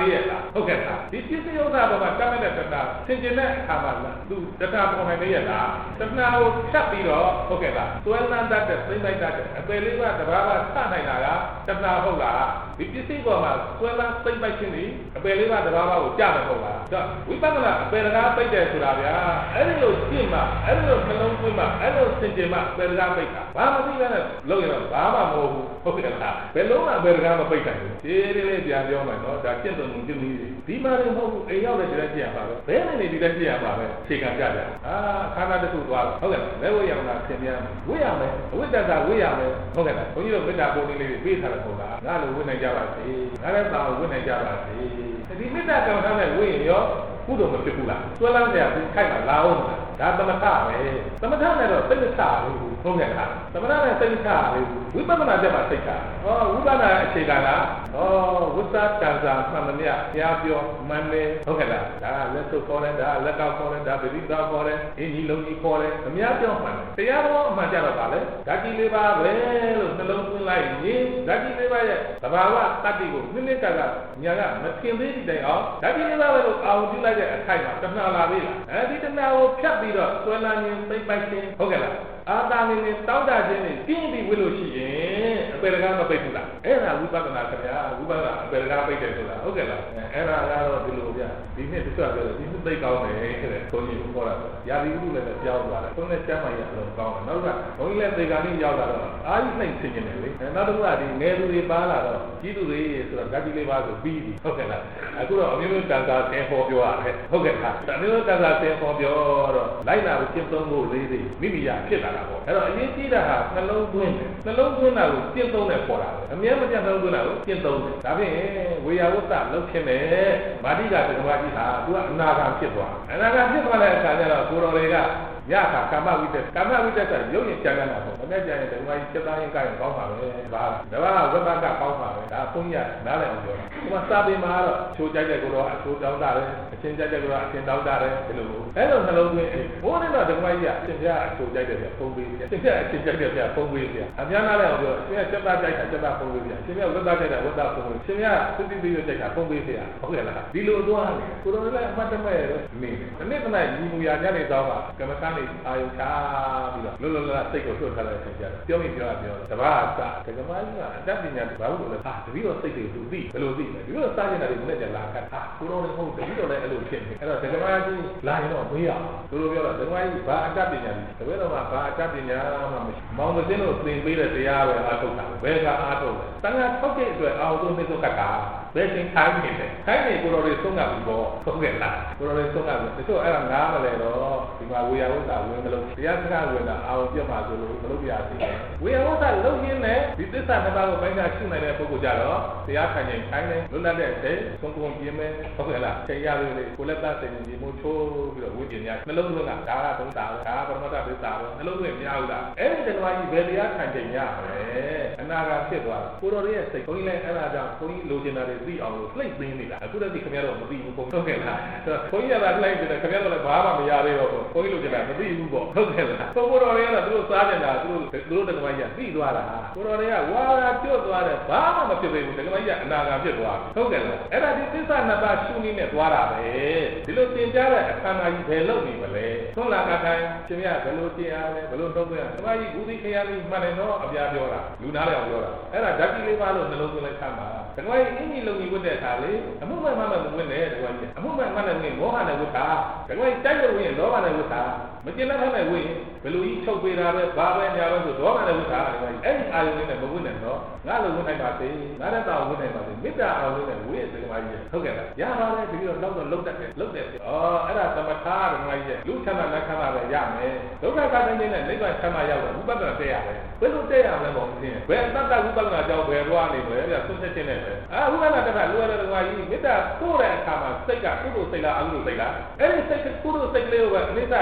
သေးရဲ့လားဟုတ်ကဲ့လားဒီပစ္စည်းဥစ္စာပေါ်မှာတတ်မဲ့တဲ့တဏှာသင်ကျင်တဲ့အခါမှာသူတဏှာပေါ်နိုင်သေးရဲ့လားတဏှာကိုဖြတ်ပြီးတော့ဟုတ်ကဲ့လားသွဲလန်းတတ်တဲ့သိမ့်လိုက်တတ်တဲ့အပယ်လေးကတဘာကဆနိုင်တာကတဏှာဟုတ်လားဒီပစ္စည်းပေါ်မှာသွဲလန်းသိမ့်လိုက်ခြင်းဒီအပယ်လေးကတဘာကိုကြားမယ်ဟုတ်လားဒါဝိပဿနာအပယ်ကားပိတ်တယ်ဆိုတာဗျာအဲ့ဒီလိုရှင်းမှအဲ့ဒီလိုနှလုံးသွင်းမှအဲ့လိုသင်ကျင်မှအပယ်ကားပိတ်တာဘာမှသိရတဲ့လုံးရတော့ဘာမှမဟုတ်ဘူးဟုတ်ကဲ့လားဘယ်လုံးကအပယ်ကားမပိတ်နိုင်ဘူးဒီလေးလေးပြန်ပြောမယ်နော်ဒါကျင့်သုံးမှုကျင့်နည်းဒီမှာလည်းမဟုတ်ဘူးအိမ်ရောက်တဲ့ဒီတိုင်းကြည့်ရပါပဲဘယ်နဲ့နေဒီတိုင်းကြည့်ရပါပဲခြေခံကြကြအာခန္ဓာတစ်ခုသွားဟုတ်ကဲ့လဲဝိယမနာသင်ပြန်ဝိရမယ်အဝိတ္တကဝိရမယ်ဟုတ်ကဲ့လားဘုန်းကြီးတို့မေတ္တာပုံလေးလေးပေးထားတဲ့ပုံကငါလိုဝိနိုင်ကြပါစေငါလည်းပါဝိနိုင်ကြပါစေဒီမေတ္တာကံထားတဲ့ဝိရင်ရောကုသိုလ်မဖြစ်ဘူးလားသွဲလန်းကြပြီးခိုက်မှာလာအောင်ဒါသမထပဲသမထနဲ့တော့စိတ်မချဘူးဟုတ်ကဲ့လားသမထနဲ့စိတ်မချဘူးဝိပဿနာကျက်မှာစိတ်ချဟောဝိပဿနာအခြေခံလားဟောဝိသတန်စာမှန်မမြဘုရားပြောမှန်တယ်ဟုတ်ကဲ့လားဒါလက်စုပ်ခေါ်တယ်ဒါလက်ကောက်ခေါ်တယ်ဒါပရိသတ်ခေါ်တယ်အင်းကြီးလုံးကြီးခေါ်တယ်အများပြောမှန်တယ်တရားတော်အမှန်ကြတော့ပါလေဓာတ်ကြီးလေးပါပဲလို့နှလုံးသွင်းလိုက်ရင်ဓာတ်ကြီးလေးပါရဲ့သဘာဝတတ္တိကိုမိမိကကညာကမထင်သေးတဲ့တိုင်အောင်ဓာတ်ကြီးလေးပါပဲလို့အာရုံပြုလိုက်တဲ့အခိုက်မှာတဏှာလာပြီလားအဲဒီတဏှာကိုဖြတ်ပြီးတော့သွဲလန်းခြင်းသိမ့်ပိုက်ခြင်းဟုတ်ကဲ့လားအာတာနေနဲ့တောက်တာခြင်းနဲ့ပြင်းပြီးဝိလို့ရှိရင်အပေကားမပိတ်ဘူးလားအဲ့ဒါဝိပဿနာခင်ဗျာဝိပဿနာအပေကားပိတ်တယ်ဆိုတာဟုတ်ကဲ့လားအဲ့ဒါကတော့ဒီလိုဗျဒီနှစ်တစ်ချက်ပြောတယ်ဒီနှစ်သိကောင်းတယ်တဲ့ဘုန်းကြီးကပြောတာရာသီဥတုလည်းပြောင်းသွားတယ်ဘုန်းနဲ့ကျမ်းမာရအလုံးကောင်းတယ်နောက်ကဘုန်းကြီးလည်းသေကာလေးရောက်လာတော့အာကြီးနှိမ့်သိနေတယ်လေနောက်တစ်ခုကဒီငယ်သူတွေပါလာတော့ကြီးသူတွေဆိုတော့ဓာတ်ကြီးလေးပါဆိုပြီးပြီဟုတ်ကဲ့လားအခုတော့အမျိုးမျိုးတန်ခါသင်ပေါ်ပြောရတယ်ဟုတ်ကဲ့လားအမျိုးမျိုးတန်ခါသင်ပေါ်ပြောတော့လိုက်လာပြီးကျင့်သုံးဖို့လေးတွေမိမိရဖြစ်လာတာပေါ့အဲ့တော့အရေးကြီးတာဟာနှလုံးသွင်းတယ်နှလုံးသွင်းတာကိုကျင့်သုံးတယ်ပေါ်တာပဲအမြဲမပြတ်နှလုံးသွင်းတာကိုကျင့်သုံးတယ်ဒါဖြင့်ဝေယဝတ္တလုံးဖြစ်တယ်မာတိကဓမ္မကြီးဟာသူကအနာဂံဖြစ်သွားအနာဂံဖြစ်သွားတဲ့အခါကျတော့ကိုတော်တွေကရခါကာမဝိတ္တကာမဝိတ္တကရုပ်ရင်ကြံရတာပေါ့မနေ့ကျရင်ဓမ္မကြီးစက်သားရင်ကြရင်ကောင်းပါပဲဒါဒါကဝိပဿနာကောင်းပါပဲဒါဘုန်းကြီးကနားလည်အောင်ပြောတာဒီမှာစာပေမှာတော့ချိုးကြိုက်တဲ့ကိုတော့အချိုးတောင်းတာတယ်အချင်းကြိုက်တဲ့ကိုတော့အချင်းတောင်းတာတယ်ဒီလိုအဲ့လိုနှလုံးသွင်းဘိုးနဲ့တော့ဓမ္မကြီးကအချင်းပြအချိုးကြိုက်တယ်ပြဖုံးပေးပြအချင်းပြအချင်းကြိုက်တယ်ပြဖုံးပေးပြအများနားလည်အောင်ပြောအချင်းကစက်သားကြိုက်တာစက်သားဖုံးပေးပြအချင်းကဝိပဿနာကြိုက်တာဝိပဿနာဖုံးပေးအချင်းကသုတိပိယကြိုက်တာဖုံးပေးပြဟုတ်ကဲ့လားဒီလိုသွားတယ်ကိုတော်လည်းအမှတ်တမဲ့နေတယ်ဒီနေ့တနေ့ညီမူရာညနေတော့ကကမ္မဋ္ဌာန်းနေအာယုချပြီးတော့လွတ်လွတ်လပ်လပ်စိတ်ကိုထွတ်ထားတဲ့အချိန်ကျတော့ပြောရင်ပြောရပြောတဘာအစဒကမကြီးကအတတ်ပညာဘာလို့လဲဟာတပည့်တော်စိတ်တွေသူသိဘယ်လိုသိလဲဒီလိုစားနေတာတွေနဲ့ကြလာခတ်ဟာကိုတော်လည်းမဟုတ်တပည့်တော်လည်းအဲ့လိုဖြစ်နေအဲ့တော့ဒကမကြီးလာရင်တော့မေးရအောင်သူတို့ပြောတော့ဒကမကြီးဘာအတတ်ပညာလဲတပည့်တော်ကဘာအတတ်ပညာမှမရှိမောင်မစင်းတို့သင်ပေးတဲ့တရားပဲအားထုတ်တာဘယ်ကအားထုတ်လဲတန်ခါထောက်တဲ့အတွက်အောင်ဆုံးနေတော့ကတာဘယ်ချိန်ထိုင်းနေလဲထိုင်းနေကိုတော်တွေသုံးကပြီးတော့သုံးခဲ့လားကိုတော်တွေသုံးကပြီးတချို့အဲ့ဒါငားမလဲတော့ဒီမှာဝေယဝတ္တဝင်မလို့တရားစကားဝင်တာအောင်ပြတ်ပါဆိုလို့မလုပ်ပြရသေးဘူးဝေယဝတ္တလုံးရင်းနဲ့ဒီသစ္စာနှစ်ပါးကိုပိုင်းခြားရှုနိုင်တဲ့ပုဂ္ဂိုလ်ကြတော့တရားခံရင်ထိုင်းနေလွတ်လပ်တဲ့အချိန်သုံးကုန်ပြင်းမဲ့ဟုတ်ကဲ့လားချိန်ရလို့လေကိုလက်သက်စိတ်ကြီးမို့ချိုးပြီးတော့ဝိပညာနှလုံးသွင်းတာဒါကသုံးတာဒါကပရမတ္တသစ္စာပဲနှလုံးသွင်းမရဘူးလားအဲ့ဒီတဏှာကြီးဘယ်တရားခံချိန်ရမလဲအနာဂတ်ဖြစ်သွားကိုတော်ရဲ့စိတ်ဘုန်းကြီးလည်းအဲ့ဒါကြောင့်ဘုန်းကြီးလိုချင်တာတွေသိအောင်လို့လှိမ့်သိနေလားအခုတည်းကခင်ဗျားတို့မသိဘူးဘုန်းဟုတ်ကဲ့လားဘုန်းကြီးကလည်းလှိမ့်နေတယ်ခင်ဗျားတို့လည်းဘာမှမရသေးတော့ဘုန်းကြီးလိုချင်တာမသိဘူးပေါ့ဟုတ်ကဲ့လားကိုတော်တွေကတော့သူတို့စားနေတာသူတို့သူတို့တက္ကမကြီးကသိသွားတာကိုတော်တွေကဝါရာကျွတ်သွားတယ်ဘာမှမဖြစ်သေးဘူးတက္ကမကြီးကအနာဂတ်ဖြစ်သွားဟုတ်ကဲ့လားအဲ့ဒါဒီသစ္စာနှစ်ပါးရှုနည်းနဲ့သွားတာပဲဒီလိုသင်ကြားတဲ့အခမ်းအနားကြီးဘယ်လုပ်နေမလဲသွန်လာကတိုင်းရှင်မဘယ်လိုတင်ရလဲဘယ်လိုနှုတ်သွင်းရတက္ကမကြီးဦးသိခရလေးမှန်တယ်တော့အပြားပြောတာလူနာလည်းအောင်ပြောတာအဲ့ဒါဓာတ်ကြီးလေးပါလို့နှလုံးသွင်းလိုက်ခမ်းပါတက္ကမကြီးအင်းကြီးလုံကြီးဝတ်တဲ့အခါလေအမှုမဲ့မှမဲ့ဝင်တယ်တက္ကမကြီးအမှုမဲ့မှနဲ့ဝင်မောဟနဲ့ဝတ်တာတက္ကမကြီးတိုက်လို့ဝင်လောဘနဲ့ဝတ်တာမကျင်တဲ့နဲ့ဝင်ဘယ်လိုကြီးချုပ်ပေးတာပဲဘာပဲညာပဲဆိုဒေါမနဲ့ဝတ်တာတက္ကမကြီးအဲ့ဒီအာယုန်နဲ့မဝတ်နဲ့တော့ငါလိုဝတ်နိုင်ပါစေငါတဲ့တောင်ဝတ်နိုင်ပါစေမေတ္တာအောင်လို့နဲ့ဝတ်တက္ကမကြီးဟုတ်ကဲ့လားရပါတယ်ဒီလိုတော့လုံးတတ်တယ်လုံးတယ်ဩအဲ့ဒါသမထတက္ကမကြီးလူချမ်းသာလက်ခံတာပဲရမယ်ဒုက္ခကတိုင်းနဲ့နိဗ္ဗာန်ချမ်းသာရောက်တော့ဝိပဿနာတက်ရတယ်ဘယ်လိုတက်ရမလဲပေါ့မင်းဘယ်အတ္တဝိပဿနာကြောင့်ဘယ်သွားနေလဲပြဆွတ်ချက်ချင်းနဲ့ပဲအာဝိပဿနာတက်တာလွယ်တယ်တက္ကမကြီးမေတ္တာပို့တဲ့အခါမှာစိတ်ကကုသိုလ်စိတ်လားအကုသိုလ်စိတ်လားအဲ့ဒီစိတ်ကုသိုလ်စိတ်လေးကိုပဲအနိစ္စဒုက္ခအ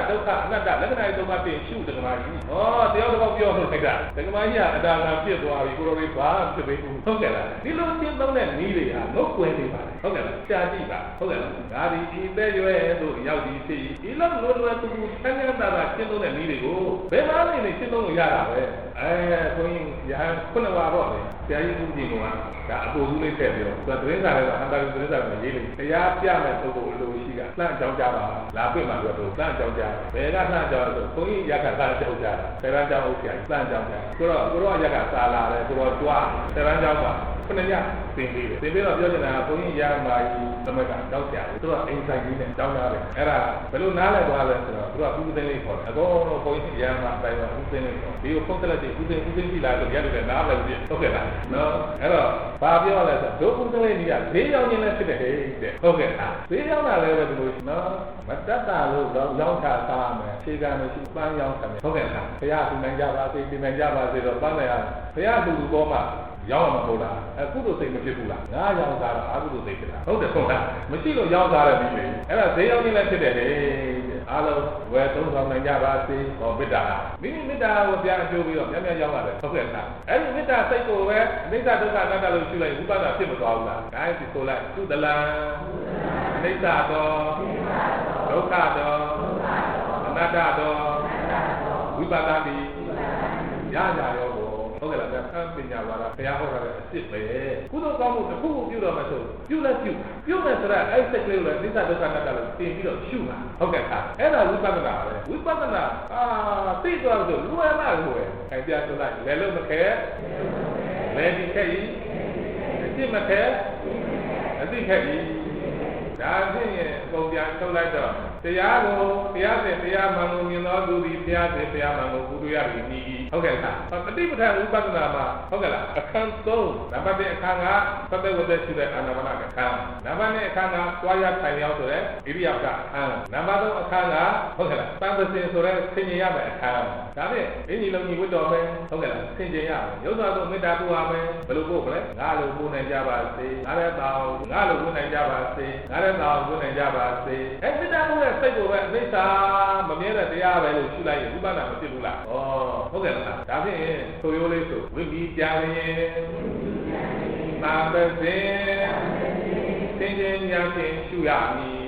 နတ္တလက္ခဏာသုံးပါးပြင်ရှုတက္ကမကြီးဩတရားတော်ပြောလို့ခိုက်တာတက္ကမကြီးကအတားကပြစ်သွားပြီကိုလိုလေးဘာဖြစ်ပေဘူးဟုတ်ကဲ့လားဒီလိုရှင်းသုံးတဲ့နည်းတွေဟာငုတ်ကွယ်နေပါလေဟုတ်ကဲ့လားရှားကြည့်ပါဟုတ်ကဲ့လားဒါဒီဒီတဲ့ရွယ်တို့ရောက်ဒီစီဒီလိုလိုလိုတူတူဆန်းဆန်းသာသာရှင်းသုံးတဲ့နည်းတွေကိုဘယ်မှာနေနေရှင်းသုံးလို့ရတာပဲအဲခွင်းရဟန်းခုနပါတော့လေဆရာကြီးဦးကြီးကဒါအပူစုလေးထည့်ပြီးတော့သူကသတင်းစာတွေကအန္တရာယ်သတင်းစာတွေရေးလို့တရားပြမဲ့ပုဂ္ဂိုလ်လိုရှိကလှမ်းကြောင်းကြပါလာပြမှာပြောတော့လှမ်းကြောင်းကြဘယ်ကလှမ်းကြောင်းဆိုခွင်းရက်ကလှမ်းကြောင်းကြတာဆယ်ရန်ကြောင်းဟုတ်ဆရာကြီးလှမ်းကြောင်းကြဆိုတော့ကိုရောရက်ကစာလာတယ်ကိုရောတွားဆယ်ရန်ကြောင်းပါခုနကသင်ပြီးတယ်သင်ပြီးတော့ပြောချင်တာကခွင်းရမာကြီးသမက်ကတောက်ကြတယ်သူကအိမ်ဆိုင်ကြီးနဲ့တောင်းတာပဲအဲ့ဒါဘယ်လိုနားလဲသွားလဲဆိုတော့သူကဥပဒေလေးခေါ်တယ်အကုန်လုံးခွင်းရမာတိုင်ဝမ်ဥပဒေလေးခေါ်ဒီကိုဖုတ်တက်တဲ့ဥပဒေဥပဒေကြီးလာလို့ရတယ်လည်းနားလည်းပြည့်ဟုတ်ကဲ့လားနော်အဲ့တော့ဘာပြောလဲဆိုတော့ဒုက္ခလေးကြီးကဈေးရောက်ခြင်းနဲ့ဖြစ်တယ်ဟဲ့တဲ့ဟုတ်ကဲ့လားဈေးရောက်တာလည်းပဲဒီလိုနော်မတတ်တာလို့တော့ရောင်းချစားမယ်ခြေကမရှိပန်းရောင်းတယ်ဟုတ်ကဲ့လားဘုရားသူနိုင်ကြပါစေဒီနိုင်ကြပါစေတော့ပန်းတယ်ဘုရားသူဘောမှာရောင်းမှာမဟုတ်လားအခုလိုစိတ်မဖြစ်ဘူးလားငါရောင်းစားတော့အခုလိုစိတ်ဖြစ်တာဟုတ်တယ်ဟုတ်လားမရှိလို့ရောင်းစားတယ်ဒီလေအဲ့ဒါဈေးရောက်ခြင်းလည်းဖြစ်တယ်ဟဲ့အားလုံးဝယ်သုံးဆောင်နိုင်ကြပါစေဟောမေတ္တာမိမိမေတ္တာကိုပြန်အကျိုးပြီးတော့များများရောက်လာတယ်ဟုတ်ကဲ့လားအဲ့ဒီမေတ္တာစိတ်ကိုပဲအနိစ္စဒုက္ခအနတ္တလို့ရှုလိုက်ဝိပဿနာဖြစ်မသွားဘူးလားဒါအဲ့ဒီဆိုလိုက်သုတလံအနိစ္စတော့ဒုက္ခတော့အနတ္တတော့ဝိပဿနာတိရကြရောဟုတ်ကဲ့လားဗျာအပညာဝါဒဘုရားဟောတာလည်းအစ်စ်ပဲကုသိုလ်ကောင်းမှုတစ်ခုခုပြုတော့မှဆိုပြုလဲပြုပြုမယ်ဆိုတော့အဲ့စိတ်ကလေးကိုလည်းသစ္စာဒုက္ခအနတ္တလို့သင်ပြီးတော့ရှုမှာဟုတ်ကဲ့လားအဲ့ဒါဝိပဿနာပဲဝိပဿနာအာသိသွားလို့လွယ်လာလို့ပဲအဲ့ပြဆိုလိုက်လည်းလုံးမခဲလည်းဒီခဲကြီးအစ်စ်မခဲအသိခဲကြီးဒါဖြင့်အကုန်ပြန်ထုတ်လိုက်တော့တရားကိုတရားစဉ်တရားမှန်ကိုမြင်တော်သူဒီတရားစဉ်တရားမှန်ကိုဘုရားရည်နီးဟုတ်ကဲ့လားပฏิပဋ္ဌာန်ဥပဒနာမှာဟုတ်ကဲ့လားအခန်းသုံးနံပါတ်တစ်အခန်းကသတ္တဝတ္တရှိတဲ့အာနာပါနအခန်းနံပါတ်နှစ်အခန်းကတွားရထိုင်ရောက်ဆိုတဲ့ဣရိယာပအခန်းနံပါတ်သုံးအခန်းကဟုတ်ကဲ့လားသံသစင်ဆိုတဲ့ဆင်ញင်ရမယ့်အခန်းဒါဖြင့်အင်းကြီးလုံးကြီးဝတ်တော်မယ်ဟုတ်ကဲ့လားဆင်ញင်ရမယ်ရုပ်သွားဆုံးမေတ္တာပူရမယ်ဘယ်လိုပို့မလဲငါလိုပူနိုင်ကြပါစေငါရဲ့တောင်းငါလိုပူနိုင်ကြပါစေငါရဲ့တောင်းပူနိုင်ကြပါစေအဲမေတ္တာပူတဲ့စိတ်ကိုပဲအနိစ္စမမြဲတဲ့တရားပဲလို့ရှုလိုက်ရင်ဝိပဿနာမဖြစ်ဘူးလားဩဟုတ်ကဲ့လားဒါဖြင့်ဆိုရိုးလေးဆိုဝိပီကြရင်သာပစင်သင်္ကြန်ညာဖြင့်ရှုရမည်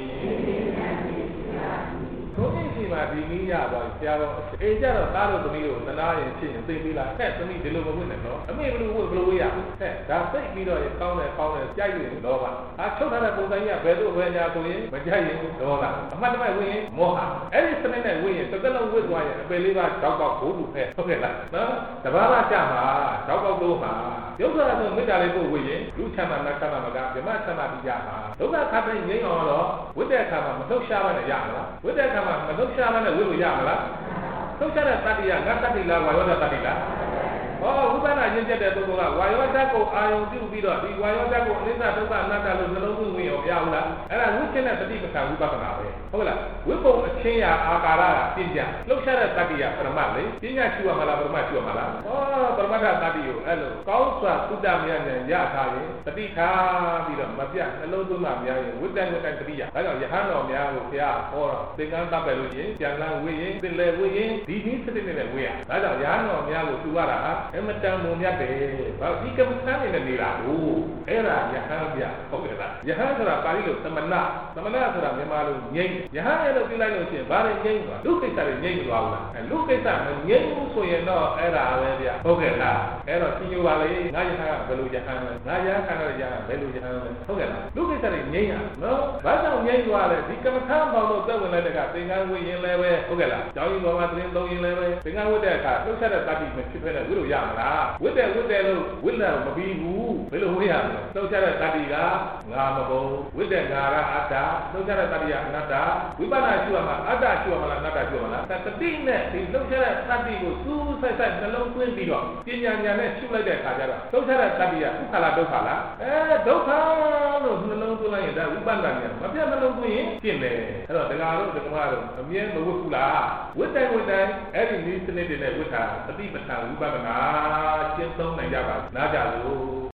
ဘုန်းကြီးမှာဒီနည်းရသွားဆရာတော်အေးကြတော့သားတို့သမီးတို့သနာရင်ဖြစ်ရင်သိပြီးလားဟဲ့သမီးဒီလိုမဟုတ်နဲ့နော်အမေဘလို့ဘယ်လိုဝေးရဟဲ့ဒါသိပြီးတော့ကောင်းတယ်ကောင်းတယ်ကြိုက်ရင်တော့ပါအာချုပ်ထားတဲ့ပုံစံကြီးကဘယ်လိုပဲညာဆိုရင်မကြိုက်ရင်တော့လားအမှတ်တမဲ့ဝင်ရင်မောဟအဲ့ဒီစနစ်နဲ့ဝင်ရင်တစ်သက်လုံးဝစ်သွားရင်အပေလေးပါတောက်ပေါက်ဘိုးလူဖဲဟုတ်ကဲ့လားနော်တဘာသာကြမှာတောက်ပေါက်လို့မှာရုပ်ဆိုတာဆိုမေတ္တာလေးပို့ဝင်ရင်လူချမ်းသာနတ်ချမ်းသာမကဗြဟ္မချမ်းသာပြီးကြမှာဒုက္ခခတ်တဲ့ငြိမ်းအောင်တော့ဝိတ္တအခါမှာမထုတ်ရှားမနဲ့ရမလားဝိတ္တအခါမှာမထုတ်ရှားမနဲ့ဝိလို့ရမလားထုတ်ရှားတဲ့တတ္တိယငါတတ္တိလားဝါယောတတ္တိလားဟောဝိပဿနာရင်းချက်တဲ့ပုဂ္ဂိုလ်ကဝါယောဓာတ်ကိုအာယုံပြုပြီးတော့ဒီဝါယောဓာတ်ကိုအနိစ္စဒုက္ခအနတ္တလို့နှလုံးသွင်းဝင်ရောရဘူးလားအဲ့ဒါဝိချင်းတဲ့တတိပ္ပံဝိပဿနာပဲဟုတ်လားဝိပုံအချင်းရာအာကာရကပညာလှုပ်ရှားတဲ့တတ္တိယပရမတ်လေပညာရှိရမလားပရမတ်ရှိရမလားဟောပရမတ်တတ္တိကိုအဲ့လိုကောင်းစွာသုတ္တမြတ်နဲ့ရထားရင်တတိထားပြီးတော့မပြတ်နှလုံးသွင်းမှများရင်ဝိတ္တဝိတ္တတတိယဒါကြောင့်ယဟန်တော်များကိုဘုရားဟောတော့သင်္ကန်းတပ်ပဲလို့ရင်ပြန်လန်းဝေးရင်သင်လေဝေးရင်ဒီနည်းစနစ်နဲ့ဝေးရဒါကြောင့်ယဟန်တော်များကိုသူရတာအမတန်မုံမြတ်တယ်ဘာဒီကမ္မထာနေနဲ့နေတာလို့အဲ့ဒါယဟန်ပြဟုတ်ကဲ့လားယဟန်ဆိုတာပါဠိလိုသမဏသမဏဆိုတာမြန်မာလိုငြိမ်းယဟန်ရဲ့လို့ပြလိုက်လို့ရှိရင်ဘာလဲငြိမ်းသွားလူကိစ္စတွေငြိမ်းမသွားဘူးလားအဲလူကိစ္စမငြိမ်းဘူးဆိုရင်တော့အဲ့ဒါပဲဗျဟုတ်ကဲ့လားအဲ့တော့သိညိုပါလေငါယဟန်ကဘယ်လိုယဟန်လဲငါယဟန်ကတော့ယဟန်ဘယ်လိုယဟန်လဲဟုတ်ကဲ့လားလူကိစ္စတွေငြိမ်းရနော်ဘာကြောင့်ငြိမ်းသွားလဲဒီကမ္မထာပေါင်းလို့သက်ဝင်လိုက်တဲ့ကသင်္ကန်းဝိရင်လည်းပဲဟုတ်ကဲ့လားကျောင်းကြီးပေါ်မှာသတင်းသုံးရင်လည်းပဲသင်္ကန်းဝတ်တဲ့အခါလှုပ်ရှားတဲ့တတိမဖြစ်ဖဲနဲ့ဝိလို့ရမလားဝိတဲ့ဝိတဲ့လို့ဝိလည်းမပြီးဘူးဘယ်လိုဝိရမလဲလှုပ်ရှားတဲ့တတိကငါမဟုတ်ဝိတဲ့ငါကအတ္တလှုပ်ရှားတဲ့တတိကအနတ္တဝိပဿနာရှုရမှာအတ္တရှုရမှာလားအနတ္တရှုရမှာလားတတိနဲ့ဒီလှုပ်ရှားတဲ့တတိကိုစူးဆိုင်ဆိုင်နှလုံးသွင်းပြီးတော့ပညာဉာဏ်နဲ့ရှုလိုက်တဲ့အခါကျတော့လှုပ်ရှားတဲ့တတိကဥက္ခလားဒုက္ခလားအဲဒုက္ခလို့နှလုံးသွင်းလိုက်ရင်ဒါဝိပဿနာဉာဏ်မပြတ်နှလုံးသွင်းရင်ဖြစ်တယ်အဲ့တော့ဒကာတို့ဒကာမတို့အမြဲမဝတ်ဘူးလားဝိတဲ့ဝိတဲ့အဲ့ဒီနည်းစနစ်တွေနဲ့ဝိတာတတိပဋ္ဌာန်ဝိပဿနာရှင်းသုံးနိုင်ကြပါနားကြလို့